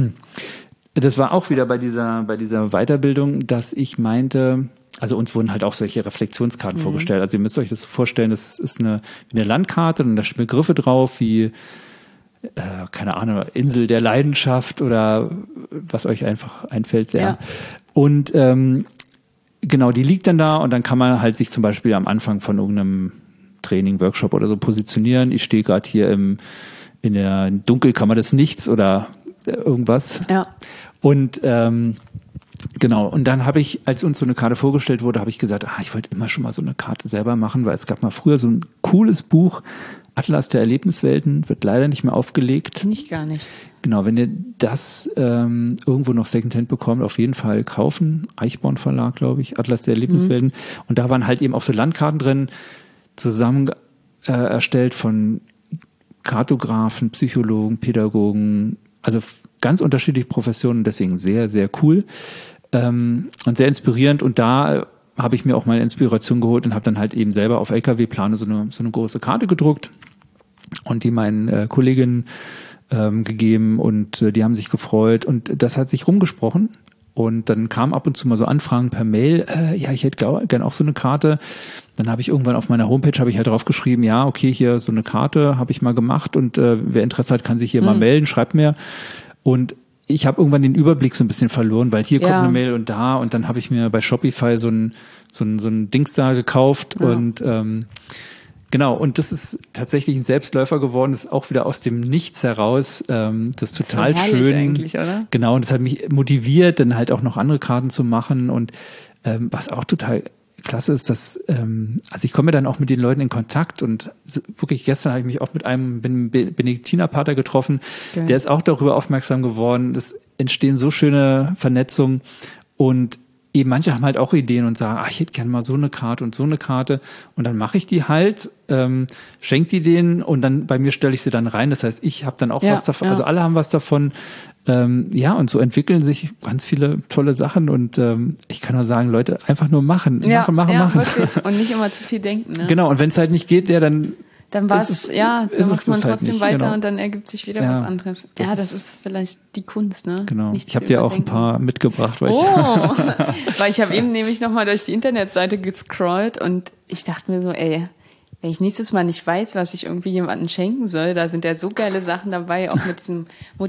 Das war auch wieder bei dieser bei dieser Weiterbildung, dass ich meinte, also uns wurden halt auch solche Reflexionskarten mhm. vorgestellt. Also ihr müsst euch das so vorstellen, das ist eine, eine Landkarte und da stehen Begriffe drauf wie, äh, keine Ahnung, Insel der Leidenschaft oder was euch einfach einfällt. Ja. Ja. Und ähm, genau, die liegt dann da und dann kann man halt sich zum Beispiel am Anfang von irgendeinem Training, Workshop oder so positionieren. Ich stehe gerade hier im in der Dunkelkammer des Nichts oder irgendwas. Ja. Und ähm, genau, und dann habe ich, als uns so eine Karte vorgestellt wurde, habe ich gesagt, ah, ich wollte immer schon mal so eine Karte selber machen, weil es gab mal früher so ein cooles Buch, Atlas der Erlebniswelten, wird leider nicht mehr aufgelegt. Kenn ich gar nicht. Genau, wenn ihr das ähm, irgendwo noch Secondhand bekommt, auf jeden Fall kaufen. Eichborn Verlag, glaube ich, Atlas der Erlebniswelten. Mhm. Und da waren halt eben auch so Landkarten drin, zusammen äh, erstellt von Kartografen, Psychologen, Pädagogen, also ganz unterschiedliche Professionen, deswegen sehr, sehr cool ähm, und sehr inspirierend. Und da habe ich mir auch meine Inspiration geholt und habe dann halt eben selber auf L K W-Plane so eine, so eine große Karte gedruckt und die meinen äh, Kolleginnen ähm, gegeben und äh, die haben sich gefreut und das hat sich rumgesprochen. Und dann kam ab und zu mal so Anfragen per Mail, äh, ja, ich hätte gerne auch so eine Karte. Dann habe ich irgendwann auf meiner Homepage habe ich halt drauf geschrieben, ja, okay, hier so eine Karte habe ich mal gemacht und äh, wer Interesse hat, kann sich hier mhm. mal melden, schreibt mir. Und ich habe irgendwann den Überblick so ein bisschen verloren, weil hier ja. kommt eine Mail und da und dann habe ich mir bei Shopify so ein so ein so ein Dings da gekauft ja. und ähm, genau, und das ist tatsächlich ein Selbstläufer geworden, das ist auch wieder aus dem Nichts heraus, ähm, das ist total das ist schön. Eigentlich, oder? Genau, und das hat mich motiviert, dann halt auch noch andere Karten zu machen und ähm, was auch total klasse ist, dass, ähm, also ich komme dann auch mit den Leuten in Kontakt und so, wirklich gestern habe ich mich auch mit einem Benediktinerpater getroffen, okay. der ist auch darüber aufmerksam geworden, es entstehen so schöne Vernetzungen und eben manche haben halt auch Ideen und sagen, ach, ich hätte gerne mal so eine Karte und so eine Karte und dann mache ich die halt, ähm, schenke die denen und dann bei mir stelle ich sie dann rein. Das heißt, ich habe dann auch ja, was davon, ja. also alle haben was davon. Ähm, ja, und so entwickeln sich ganz viele tolle Sachen und ähm, ich kann nur sagen, Leute, einfach nur machen, ja, machen, machen, ja, machen. Wirklich. Und nicht immer zu viel denken. Ne? Genau, und wenn es halt nicht geht, ja, dann Dann war es, ja, dann macht man trotzdem halt weiter genau. und dann ergibt sich wieder ja, was anderes. das Ja, das ist, ist vielleicht die Kunst, ne? Genau. Nicht ich habe dir auch ein paar mitgebracht. Weil oh, ich weil ich habe eben nämlich nochmal durch die Internetseite gescrollt und ich dachte mir so, ey, wenn ich nächstes Mal nicht weiß, was ich irgendwie jemandem schenken soll, da sind ja so geile Sachen dabei, auch mit diesem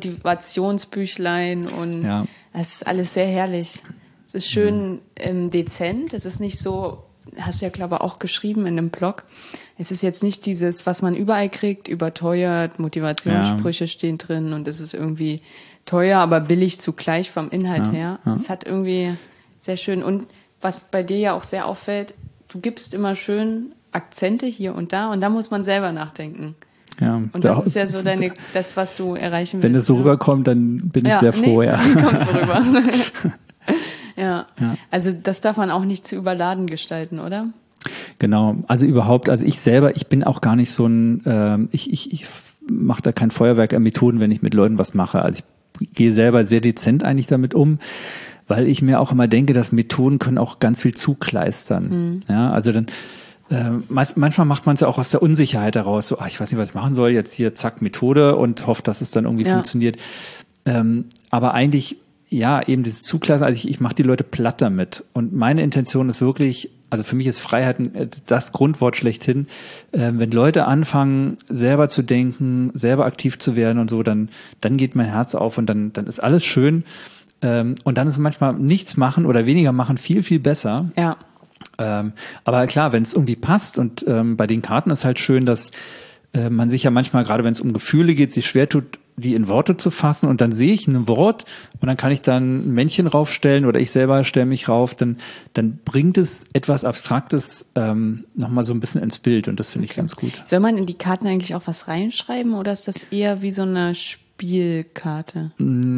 Motivationsbüchlein und ja. das ist alles sehr herrlich. Es ist schön mhm. ähm, dezent, es ist nicht so, hast du ja, glaube ich, auch geschrieben in einem Blog, es ist jetzt nicht dieses, was man überall kriegt, überteuert, Motivationssprüche ja. stehen drin und es ist irgendwie teuer, aber billig zugleich vom Inhalt ja, her. ja. Es hat irgendwie sehr schön und was bei dir ja auch sehr auffällt, du gibst immer schön Akzente hier und da und da muss man selber nachdenken. Ja, und das da, ist ja so deine, das, was du erreichen willst. Wenn es so ja. rüberkommt, dann bin ich ja, sehr froh, nee, ja. kommt so rüber. ja. ja, also das darf man auch nicht zu überladen gestalten, oder? Genau, also überhaupt, also ich selber, ich bin auch gar nicht so ein, äh, ich, ich, ich mache da kein Feuerwerk an Methoden, wenn ich mit Leuten was mache. Also ich gehe selber sehr dezent eigentlich damit um, weil ich mir auch immer denke, dass Methoden können auch ganz viel zukleistern. Mhm. Ja, also dann Äh, manchmal macht man es ja auch aus der Unsicherheit heraus, so, ach, ich weiß nicht, was ich machen soll, jetzt hier zack, Methode und hofft, dass es dann irgendwie ja. funktioniert. Ähm, aber eigentlich, ja, eben dieses Zuglassen, also ich, ich mache die Leute platt damit. Und meine Intention ist wirklich, also für mich ist Freiheit das Grundwort schlechthin. Äh, wenn Leute anfangen, selber zu denken, selber aktiv zu werden und so, dann, dann geht mein Herz auf und dann, dann ist alles schön. Ähm, und dann ist manchmal nichts machen oder weniger machen viel, viel besser. Ja. Ähm, aber klar, wenn es irgendwie passt und ähm, bei den Karten ist halt schön, dass äh, man sich ja manchmal, gerade wenn es um Gefühle geht, sich schwer tut, die in Worte zu fassen und dann sehe ich ein Wort und dann kann ich dann ein Männchen raufstellen oder ich selber stelle mich rauf, dann dann bringt es etwas Abstraktes ähm, nochmal so ein bisschen ins Bild und das finde okay. ich ganz gut. Soll man in die Karten eigentlich auch was reinschreiben oder ist das eher wie so eine Spielkarte?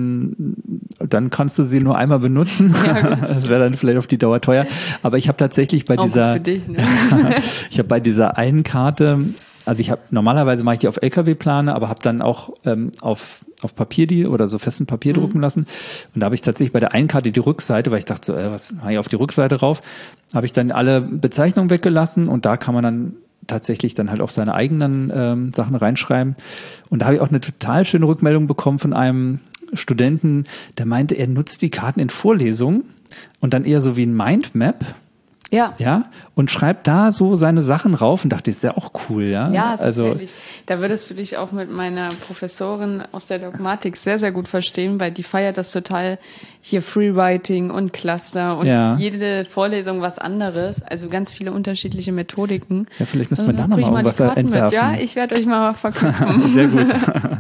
Dann kannst du sie nur einmal benutzen. Ja, das wäre dann vielleicht auf die Dauer teuer. Aber ich habe tatsächlich bei auch dieser, für dich, ne? ich habe bei dieser einen Karte Also ich habe normalerweise mache ich die auf L K W-Plane, aber habe dann auch ähm, auf auf Papier die oder so festen Papier mhm. drucken lassen. Und da habe ich tatsächlich bei der einen Karte die Rückseite, weil ich dachte so, äh, was mache ich auf die Rückseite rauf, habe ich dann alle Bezeichnungen weggelassen und da kann man dann tatsächlich dann halt auch seine eigenen ähm, Sachen reinschreiben. Und da habe ich auch eine total schöne Rückmeldung bekommen von einem Studenten, der meinte, er nutzt die Karten in Vorlesungen und dann eher so wie ein Mindmap. Ja. Ja, und schreibt da so seine Sachen rauf und dachte, das ist ja auch cool, ja. Ja, das also, ist ehrlich. Da würdest du dich auch mit meiner Professorin aus der Dogmatik sehr, sehr gut verstehen, weil die feiert das total hier Freewriting und Cluster und ja. jede Vorlesung was anderes, also ganz viele unterschiedliche Methodiken. Ja, vielleicht müssen wir da Dann nochmal bring ich irgendwas die Karten entwerfen. mit. Ja, ich werde euch mal verkaufen. Sehr gut.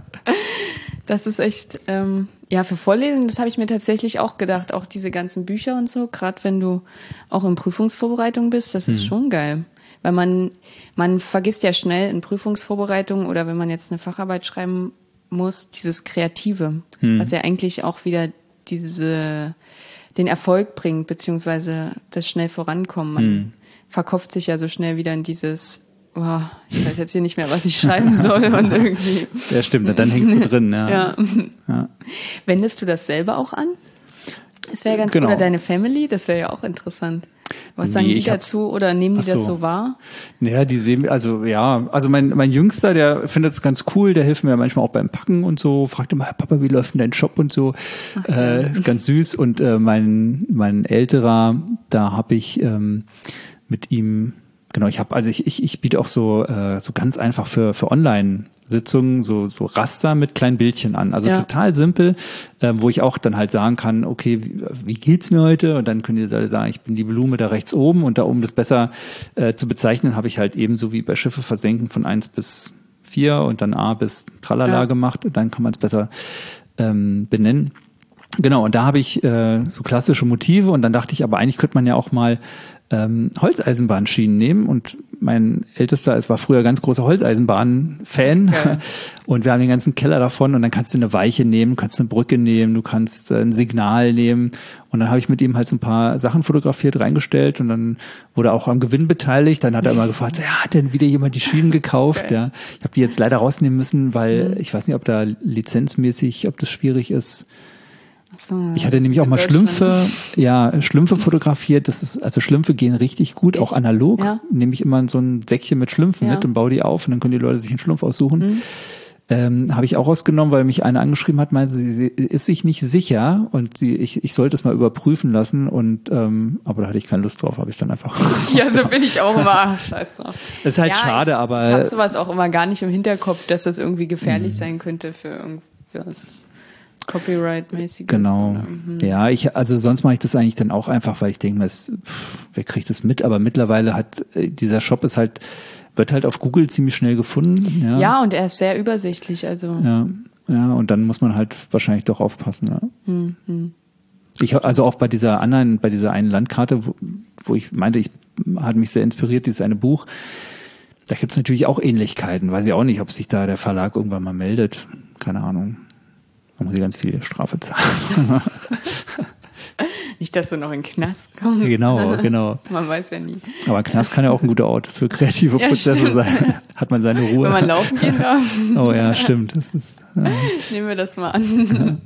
Das ist echt, ähm, ja, für Vorlesungen, das habe ich mir tatsächlich auch gedacht, auch diese ganzen Bücher und so, gerade wenn du auch in Prüfungsvorbereitung bist, das ist mhm. schon geil. Weil man, man vergisst ja schnell in Prüfungsvorbereitung oder wenn man jetzt eine Facharbeit schreiben muss, dieses Kreative, mhm. was ja eigentlich auch wieder diese, den Erfolg bringt, beziehungsweise das schnell vorankommen. Man mhm. verkopft sich ja so schnell wieder in dieses, oh, ich weiß jetzt hier nicht mehr, was ich schreiben soll und irgendwie. Ja, stimmt, dann hängst du drin, ja. ja. ja. Wendest du das selber auch an? Das wäre ja ganz genau. gut. Oder deine Family, das wäre ja auch interessant. Was sagen nee, die dazu oder nehmen die so. das so wahr? Naja, die sehen, also ja, also mein mein Jüngster, der findet es ganz cool, der hilft mir manchmal auch beim Packen und so, fragt immer, Papa, wie läuft denn dein Shop und so. Ach, äh, ja. Ist ganz süß. Und äh, mein mein älterer, da habe ich ähm, mit ihm Genau, ich habe also ich ich ich biete auch so äh, so ganz einfach für für Online-Sitzungen so so Raster mit kleinen Bildchen an. Also ja. total simpel, äh, wo ich auch dann halt sagen kann, okay, wie, wie geht's mir heute? Und dann können die alle sagen, ich bin die Blume da rechts oben und da um das besser äh, zu bezeichnen, habe ich halt ebenso wie bei Schiffe versenken von eins bis vier und dann A bis Tralala ja. gemacht. Und dann kann man es besser ähm, benennen. Genau, und da habe ich äh, so klassische Motive und dann dachte ich, aber eigentlich könnte man ja auch mal ähm, Holzeisenbahnschienen nehmen und mein Ältester, es war früher ganz großer Holzeisenbahn-Fan okay. und wir haben den ganzen Keller davon und dann kannst du eine Weiche nehmen, du kannst eine Brücke nehmen, du kannst äh, ein Signal nehmen und dann habe ich mit ihm halt so ein paar Sachen fotografiert, reingestellt und dann wurde auch am Gewinn beteiligt, dann hat er immer gefragt, ja, hat denn wieder jemand die Schienen gekauft? Okay. Ja, ich habe die jetzt leider rausnehmen müssen, weil mhm. ich weiß nicht, ob da lizenzmäßig, ob das schwierig ist. So, ich hatte nämlich auch mal Schlümpfe, ja, Schlümpfe fotografiert. Das ist, also Schlümpfe gehen richtig gut, Echt? auch analog. Ja. Nehme ich immer so ein Säckchen mit Schlümpfen ja. mit und baue die auf und dann können die Leute sich einen Schlumpf aussuchen. Mhm. Ähm, habe ich auch rausgenommen, weil mich eine angeschrieben hat, meinte, sie ist sich nicht sicher und sie, ich, ich sollte es mal überprüfen lassen und ähm, aber da hatte ich keine Lust drauf, habe ich es dann einfach. Ja, so bin ich auch immer. Ach, scheiß drauf. Das ist halt ja, schade, ich, aber ich habe sowas auch immer gar nicht im Hinterkopf, dass das irgendwie gefährlich mhm. sein könnte für irgendwas. Copyright-mäßiges. Genau. Oder, mhm. Ja, ich, also sonst mache ich das eigentlich dann auch einfach, weil ich denke, das, pff, wer kriegt das mit? Aber mittlerweile hat, dieser Shop ist halt, wird halt auf Google ziemlich schnell gefunden. Ja, ja und er ist sehr übersichtlich, also. Ja, ja, und dann muss man halt wahrscheinlich doch aufpassen, ja. Mhm. Ich, also auch bei dieser anderen, bei dieser einen Landkarte, wo, wo ich meinte, ich, hat mich sehr inspiriert, dieses eine Buch. Da gibt es natürlich auch Ähnlichkeiten. Weiß ich auch nicht, ob sich da der Verlag irgendwann mal meldet. Keine Ahnung. Da muss ich ganz viel Strafe zahlen. Nicht, dass du noch in den Knast kommst. Genau, genau. Man weiß ja nie. Aber Knast kann ja auch ein guter Ort für kreative ja, Prozesse stimmt. sein. Hat man seine Ruhe. Wenn man laufen gehen darf. Oh ja, stimmt. Das ist, ja. Nehmen wir das mal an.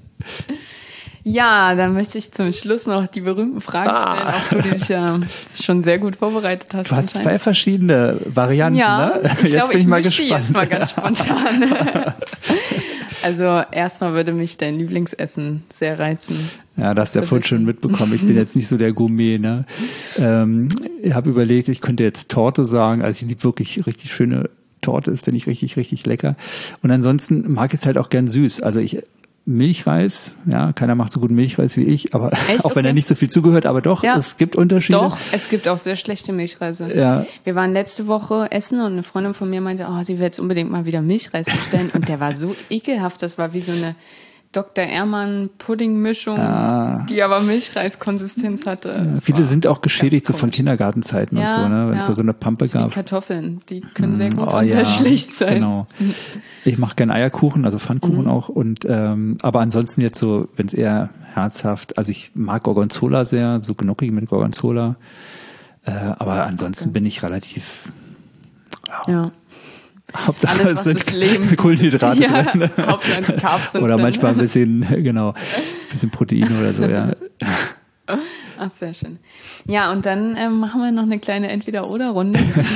Ja, dann möchte ich zum Schluss noch die berühmten Fragen stellen, ah. auch du, die dich ja schon sehr gut vorbereitet hast. Du hast zwei verschiedene Varianten, ja, ne? Ich jetzt glaube, bin ich, ich mal mische gespannt. jetzt mal ganz spontan. Also erstmal würde mich dein Lieblingsessen sehr reizen. Ja, das hast du ja vorhin schon mitbekommen. Ich bin jetzt nicht so der Gourmet, ne? Ähm, ich habe überlegt, ich könnte jetzt Torte sagen. Also ich liebe wirklich richtig schöne Torte, ist finde ich richtig, richtig lecker. Und ansonsten mag ich es halt auch gern süß. Also ich Milchreis, ja, keiner macht so gut Milchreis wie ich, aber Echt? auch wenn Okay. er nicht so viel zugehört, aber doch, ja. es gibt Unterschiede. Doch, es gibt auch sehr schlechte Milchreise. Ja. Wir waren letzte Woche essen und eine Freundin von mir meinte, oh, sie will jetzt unbedingt mal wieder Milchreis bestellen und der war so ekelhaft, das war wie so eine Doktor Ehrmann Puddingmischung, ah. die aber Milchreiskonsistenz hatte. Ja, viele sind auch geschädigt so von Kindergartenzeiten ja, und so, ne, wenn es ja. da so eine Pampe das gab. Wie Kartoffeln, die können sehr gut oh, und ja, sehr schlecht sein. Genau. Ich mache gern Eierkuchen, also Pfannkuchen mhm. auch und ähm, aber ansonsten jetzt so, wenn es eher herzhaft, also ich mag Gorgonzola sehr, so Gnocchi mit Gorgonzola, äh, aber ansonsten okay. bin ich relativ ja. ja. Hauptsache Alles, es sind das Leben. Kohlenhydrate Ja, drin. Hauptsache die Carbs sind Oder drin. manchmal ein bisschen, genau, ein bisschen Protein oder so, ja. Ach, sehr schön. Ja, und dann ähm, machen wir noch eine kleine Entweder-Oder-Runde.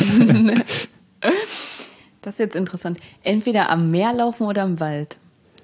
Das ist jetzt interessant. Entweder am Meer laufen oder im Wald.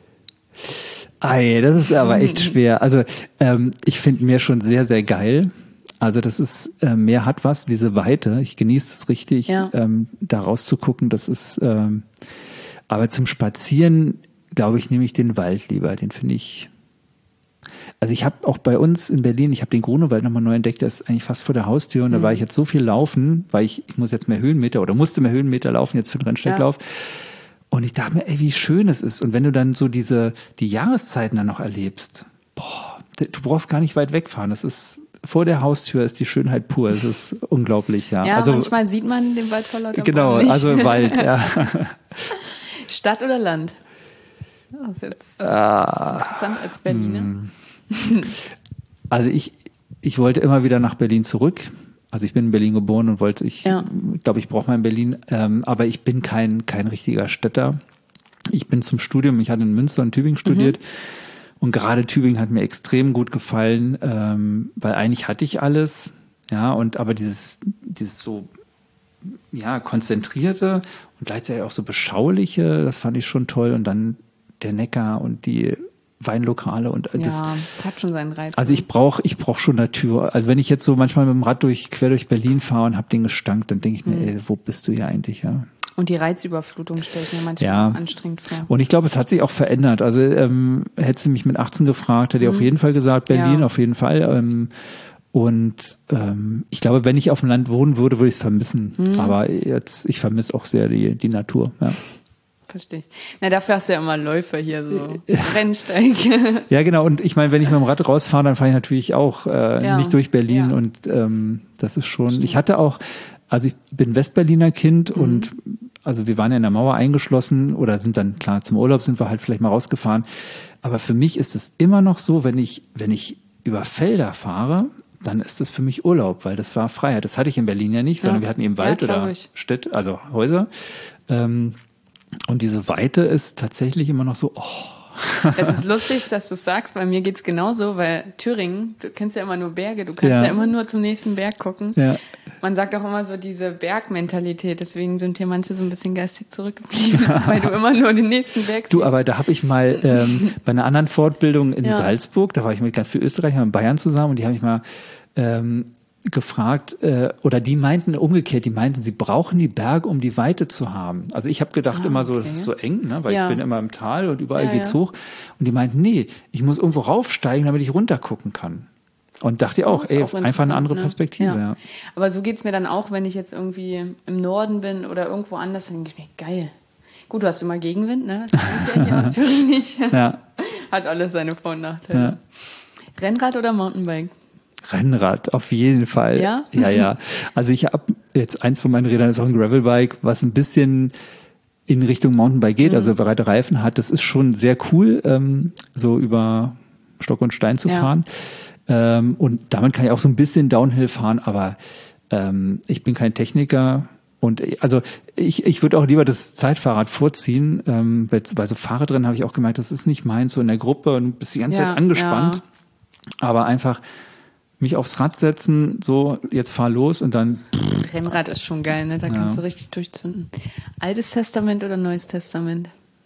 Ei, das ist aber echt schwer. Also ähm, ich finde Meer schon sehr, sehr geil. Also das ist, äh, Meer hat was, diese Weite. Ich genieße es richtig, Ja. ähm, da rauszugucken. Das ist, ähm, aber zum Spazieren, glaube ich, nehme ich den Wald lieber. Den finde ich. Also ich habe auch bei uns in Berlin, ich habe den Grunewald nochmal neu entdeckt, der ist eigentlich fast vor der Haustür und da war ich jetzt so viel laufen, weil ich, ich muss jetzt mehr Höhenmeter oder musste mehr Höhenmeter laufen jetzt für den Rennstrecklauf. Ja. Und ich dachte mir, ey, wie schön es ist. Und wenn du dann so diese, die Jahreszeiten dann noch erlebst, boah, du brauchst gar nicht weit wegfahren. Das ist, vor der Haustür ist die Schönheit pur. Es ist unglaublich, ja. Ja, also, manchmal sieht man den Wald vor lauter Genau, Bäumen nicht. also Wald, ja. Stadt oder Land? Das ist jetzt Ah, interessant als Berliner. Also ich, ich wollte immer wieder nach Berlin zurück. Also ich bin in Berlin geboren und wollte, ich Ja. glaube, ich brauche mal in Berlin, ähm, aber ich bin kein, kein richtiger Städter. Ich bin zum Studium, ich hatte in Münster und Tübingen studiert mhm. und gerade Tübingen hat mir extrem gut gefallen, ähm, weil eigentlich hatte ich alles, ja, und aber dieses, dieses so, ja, konzentrierte und gleichzeitig auch so beschauliche, das fand ich schon toll und dann der Neckar und die Weinlokale und das. Ja, das hat schon seinen Reiz. Also ich brauche ich brauch schon Natur. Also wenn ich jetzt so manchmal mit dem Rad durch quer durch Berlin fahre und hab den Gestank, dann denke ich mir, mhm. ey, wo bist du hier eigentlich, ja? Und die Reizüberflutung stellt mir manchmal ja. anstrengend vor. Und ich glaube, es hat sich auch verändert. Also ähm, hättest du mich mit achtzehn gefragt, hätte ich mhm. auf jeden Fall gesagt, Berlin, ja. auf jeden Fall. Ähm, und ähm, ich glaube, wenn ich auf dem Land wohnen würde, würde ich es vermissen. Mhm. Aber jetzt, ich vermisse auch sehr die, die Natur, ja. Verstehe ich. Na, dafür hast du ja immer Läufer hier, so Rennsteig. Ja, genau. Und ich meine, wenn ich mit dem Rad rausfahre, dann fahre ich natürlich auch äh, ja. nicht durch Berlin. Ja. Und ähm, das ist schon, Stimmt. ich hatte auch, also ich bin Westberliner Kind mhm. und also wir waren ja in der Mauer eingeschlossen oder sind dann, klar, zum Urlaub sind wir halt vielleicht mal rausgefahren. Aber für mich ist es immer noch so, wenn ich, wenn ich über Felder fahre, dann ist das für mich Urlaub, weil das war Freiheit. Das hatte ich in Berlin ja nicht, sondern ja. wir hatten eben Wald ja, oder Städte, also Häuser. Ähm, Und diese Weite ist tatsächlich immer noch so, oh. Es ist lustig, dass du es sagst, bei mir geht's genauso, weil Thüringen, du kennst ja immer nur Berge, du kannst ja, ja immer nur zum nächsten Berg gucken. Ja. Man sagt auch immer so diese Bergmentalität, deswegen sind hier manche so ein bisschen geistig zurückgeblieben, weil du immer nur den nächsten Berg siehst. Du, aber da habe ich mal ähm, bei einer anderen Fortbildung in ja. Salzburg, da war ich mit ganz viel Österreichern und Bayern zusammen und die habe ich mal ähm, gefragt, äh, oder die meinten umgekehrt, die meinten, sie brauchen die Berge, um die Weite zu haben. Also ich habe gedacht ah, immer so, okay. das ist so eng, ne, weil ja. ich bin immer im Tal und überall ja, geht's ja. hoch. Und die meinten, nee, ich muss irgendwo raufsteigen, damit ich runter gucken kann. Und dachte auch, ey, auch einfach eine andere Perspektive. Ne? Ja. Ja. Aber so geht's mir dann auch, wenn ich jetzt irgendwie im Norden bin oder irgendwo anders, dann denke ich mir, geil. Gut, du hast immer Gegenwind, ne? Das kann ich ja hier aus Thüringen nicht. Ja. Hat alles seine Vor- und Nachteile. Ja. Rennrad oder Mountainbike? Rennrad, auf jeden Fall. Ja? Ja, ja. Also ich habe jetzt eins von meinen Rädern ist auch ein Gravelbike, was ein bisschen in Richtung Mountainbike geht, mhm. also breite Reifen hat. Das ist schon sehr cool, ähm, so über Stock und Stein zu ja. fahren. Ähm, und damit kann ich auch so ein bisschen Downhill fahren, aber ähm, ich bin kein Techniker. Und also ich, ich würde auch lieber das Zeitfahrrad vorziehen, ähm, bei, bei so Fahrradrennen habe ich auch gemerkt, das ist nicht meins, so in der Gruppe und bist die ganze ja, Zeit angespannt. Ja. Aber einfach mich aufs Rad setzen, so, jetzt fahr los und dann... Rennrad ist schon geil, ne? Da ja. kannst du richtig durchzünden. Altes Testament oder Neues Testament?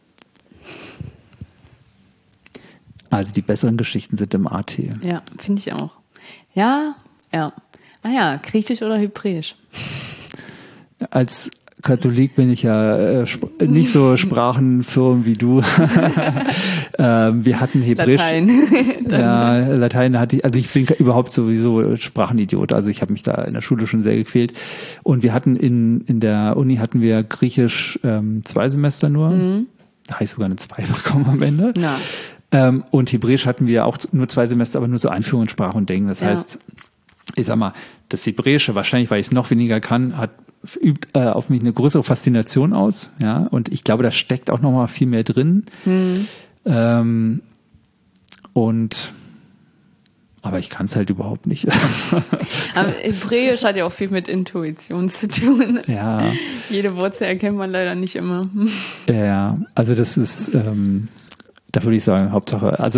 Also die besseren Geschichten sind im A T. Ja, finde ich auch. Ja, ja. Ah ja, griechisch oder hebräisch? Als Katholik bin ich ja äh, nicht so sprachenfirm wie du. ähm, wir hatten Hebräisch. Latein. Ja, Latein hatte ich, also ich bin überhaupt sowieso Sprachenidiot. Also ich habe mich da in der Schule schon sehr gequält. Und wir hatten in in der Uni hatten wir Griechisch ähm, zwei Semester nur. Mhm. Da habe ich sogar eine zwei bekommen am Ende. Ja. Ähm, und Hebräisch hatten wir auch nur zwei Semester, aber nur so Einführung in Sprache und Denken. Das ja. heißt, ich sag mal, das Hebräische, wahrscheinlich, weil ich es noch weniger kann, hat übt äh, auf mich eine größere Faszination aus, ja, und ich glaube, da steckt auch noch mal viel mehr drin. Mhm. Ähm, und aber ich kann es halt überhaupt nicht. Aber Hebräisch hat ja auch viel mit Intuition zu tun. Ja. Jede Wurzel erkennt man leider nicht immer. Ja, also das ist, ähm, da würde ich sagen, Hauptsache, also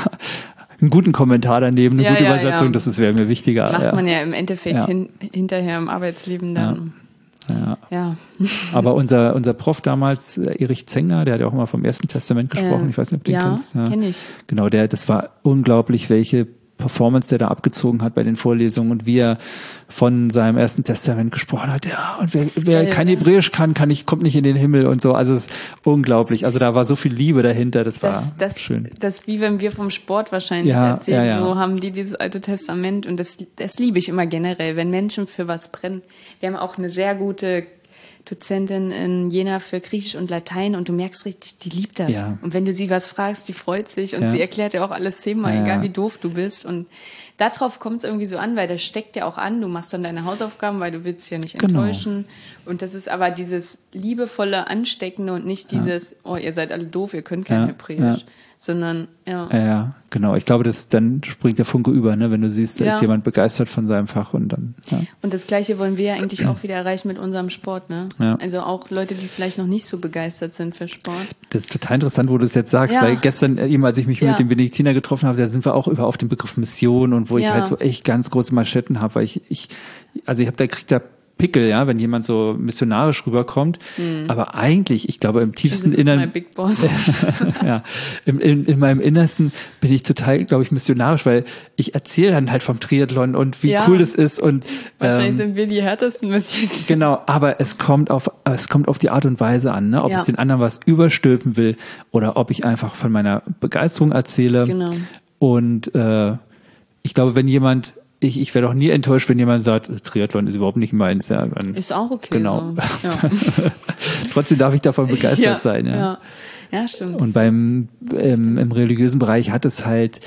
einen guten Kommentar daneben, eine ja, gute ja, Übersetzung, ja. das ist, wäre mir wichtiger. Macht ja. man ja im Endeffekt ja. hin, hinterher im Arbeitsleben dann. Ja. Ja. Aber unser, unser Prof damals, Erich Zenger, der hat ja auch immer vom Ersten Testament gesprochen. Äh, ich weiß nicht, ob du den ja, kennst. Ja, kenne ich. Genau, der, das war unglaublich, welche Performance der da abgezogen hat bei den Vorlesungen und wie er von seinem Ersten Testament gesprochen hat. Ja, und wer, wer geil, kein ne? Hebräisch kann, kann nicht, kommt nicht in den Himmel und so. Also es ist unglaublich. Also da war so viel Liebe dahinter. Das war Das, das, schön. das ist wie wenn wir vom Sport wahrscheinlich Ja, erzählen, ja, ja. so haben die dieses Alte Testament und das, das liebe ich immer generell, wenn Menschen für was brennen. Wir haben auch eine sehr gute Dozentin in Jena für Griechisch und Latein und du merkst richtig, die liebt das. Ja. Und wenn du sie was fragst, die freut sich und Ja. sie erklärt dir auch alles zehnmal, Ja, egal ja. wie doof du bist. Und darauf kommt es irgendwie so an, weil das steckt ja auch an. Du machst dann deine Hausaufgaben, weil du willst sie ja nicht Genau. enttäuschen. Und das ist aber dieses liebevolle, ansteckende und nicht dieses, oh, ihr seid alle doof, ihr könnt kein Ja, Hebräisch. ja. Sondern, ja. Ja, ja, genau. Ich glaube, das dann springt der Funke über, ne, wenn du siehst, da Ja. ist jemand begeistert von seinem Fach und dann, ja. Und das Gleiche wollen wir ja eigentlich auch wieder erreichen mit unserem Sport, ne? Ja. Also auch Leute, die vielleicht noch nicht so begeistert sind für Sport. Das ist total interessant, wo du es jetzt sagst, Ja. weil gestern eben, als ich mich Ja. mit dem Benediktiner getroffen habe, da sind wir auch über auf den Begriff Mission und wo ich Ja. halt so echt ganz große Manschetten habe, weil ich, ich, also ich habe da kriegt da Pickel, ja, wenn jemand so missionarisch rüberkommt. Aber eigentlich, ich glaube, im tiefsten Das ist mein Innern, Big Boss. ja, im, in, in meinem Innersten bin ich total, glaube ich, missionarisch, weil ich erzähle dann halt vom Triathlon und wie Ja. cool das ist und Wahrscheinlich ähm, sind wir die härtesten Missionare. genau, aber es kommt auf, es kommt auf die Art und Weise an, ne? Ob Ja. ich den anderen was überstülpen will oder ob ich einfach von meiner Begeisterung erzähle. Genau. Und äh, ich glaube, wenn jemand, ich, ich werde auch nie enttäuscht, wenn jemand sagt, Triathlon ist überhaupt nicht meins. Ja, dann, Ist auch okay. Genau. So. Ja. trotzdem darf ich davon begeistert ja, sein. Ja. ja. Ja, stimmt. Und beim ähm, im religiösen Bereich hat es halt,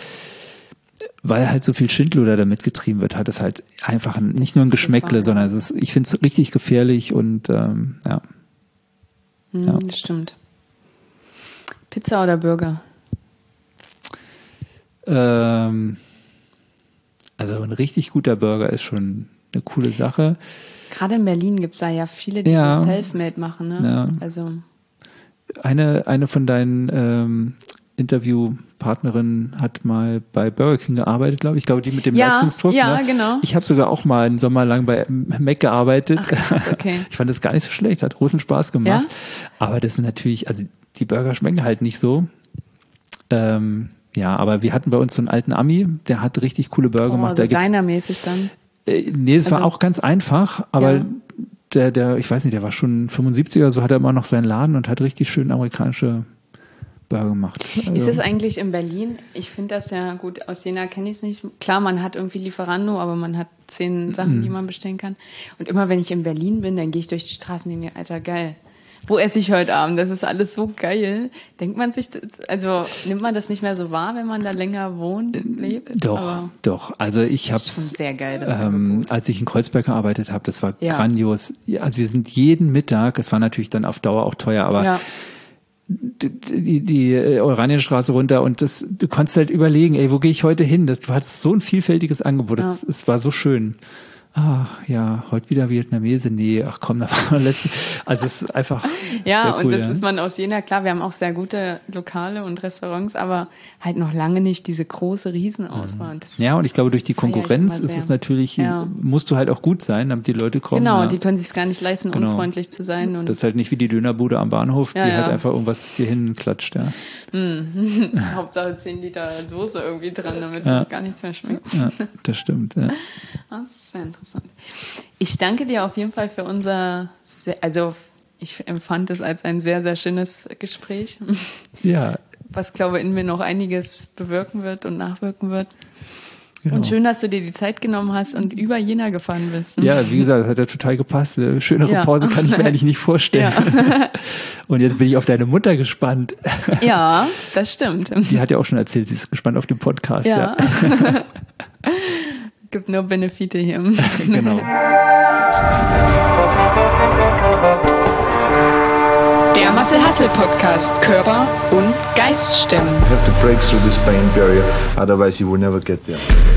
weil halt so viel Schindluder damit getrieben wird, hat es halt einfach ein, nicht nur ein Geschmäckle, Gefahr, sondern es ist, ich finde es richtig gefährlich und ähm, ja. Hm, ja. Das stimmt. Pizza oder Burger? Ähm, also ein richtig guter Burger ist schon eine coole Sache. Gerade in Berlin gibt's da ja viele, die Ja. so Selfmade machen, ne? Ja. Also, Eine, eine von deinen ähm, Interviewpartnerinnen hat mal bei Burger King gearbeitet, glaube ich. Ich glaube, die mit dem Ja, Leistungsdruck. ja, ne? genau. Ich habe sogar auch mal einen Sommer lang bei Mac gearbeitet. Ach, krass, okay. Ich fand das gar nicht so schlecht, hat großen Spaß gemacht. Ja? Aber das sind natürlich, also die Burger schmecken halt nicht so. Ähm, ja, aber wir hatten bei uns so einen alten Ami, der hat richtig coole Burger oh, gemacht. so Da gibt's, dinermäßig dann. äh, nee, es war Also- auch ganz einfach, aber Ja. der, der, ich weiß nicht, der war schon fünfundsiebzig oder so, hat er immer noch seinen Laden und hat richtig schön amerikanische Burger gemacht. Ist Also, es eigentlich in Berlin? Ich finde das ja gut, aus Jena kenne ich es nicht. Klar, man hat irgendwie Lieferando, aber man hat zehn Sachen, Mhm. die man bestellen kann. Und immer wenn ich in Berlin bin, dann gehe ich durch die Straßen und denke mir, Alter, geil. Wo esse ich heute Abend? Das ist alles so geil. Denkt man sich, das, also nimmt man das nicht mehr so wahr, wenn man da länger wohnt, lebt? doch, Aber doch. Also ich habe das ist schon sehr geil, das ähm, Angebot. als ich in Kreuzberg gearbeitet habe, das war Ja. grandios. Ja, also wir sind jeden Mittag, es war natürlich dann auf Dauer auch teuer, aber Ja. die, die, die äh, Oranienstraße runter und das, du konntest halt überlegen, ey, wo gehe ich heute hin? Das, du hattest so ein vielfältiges Angebot, das, Ja. es war so schön. Ach ja, heute wieder Vietnamese, nee, ach komm, da war letzte. Also es ist einfach Ja, sehr cool, und das ja. ist man aus Jena, klar, wir haben auch sehr gute Lokale und Restaurants, aber halt noch lange nicht diese große Riesenauswahl. Und das Ja, und ich glaube, durch die feier ich Konkurrenz immer ist sehr. es natürlich, Ja. musst du halt auch gut sein, damit die Leute kommen. Genau, ja. die können sich gar nicht leisten, Genau. unfreundlich zu sein. Und Das ist halt nicht wie die Dönerbude am Bahnhof, Ja, die ja. halt einfach irgendwas dir hinklatscht, ja. Hauptsache zehn Liter Soße irgendwie dran, damit es Ja. gar nichts mehr schmeckt. Ja, das stimmt, ja. Das ist sehr interessant. Ich danke dir auf jeden Fall für unser, sehr, also ich empfand es als ein sehr, sehr schönes Gespräch, Ja, was, glaube ich, in mir noch einiges bewirken wird und nachwirken wird. genau. Und schön, dass du dir die Zeit genommen hast und über Jena gefahren bist. Ja, wie gesagt, das hat ja total gepasst. Eine schönere Ja. Pause kann ich mir eigentlich nicht vorstellen. Ja. Und jetzt bin ich auf deine Mutter gespannt. Ja, das stimmt. Die hat ja auch schon erzählt, sie ist gespannt auf den Podcast. Ja. Ja, Gibt nur Benefite hier. genau. Der Marcel Hassel Podcast. Körper und Geist stemmen. You have to break through this pain barrier, otherwise you will never get there.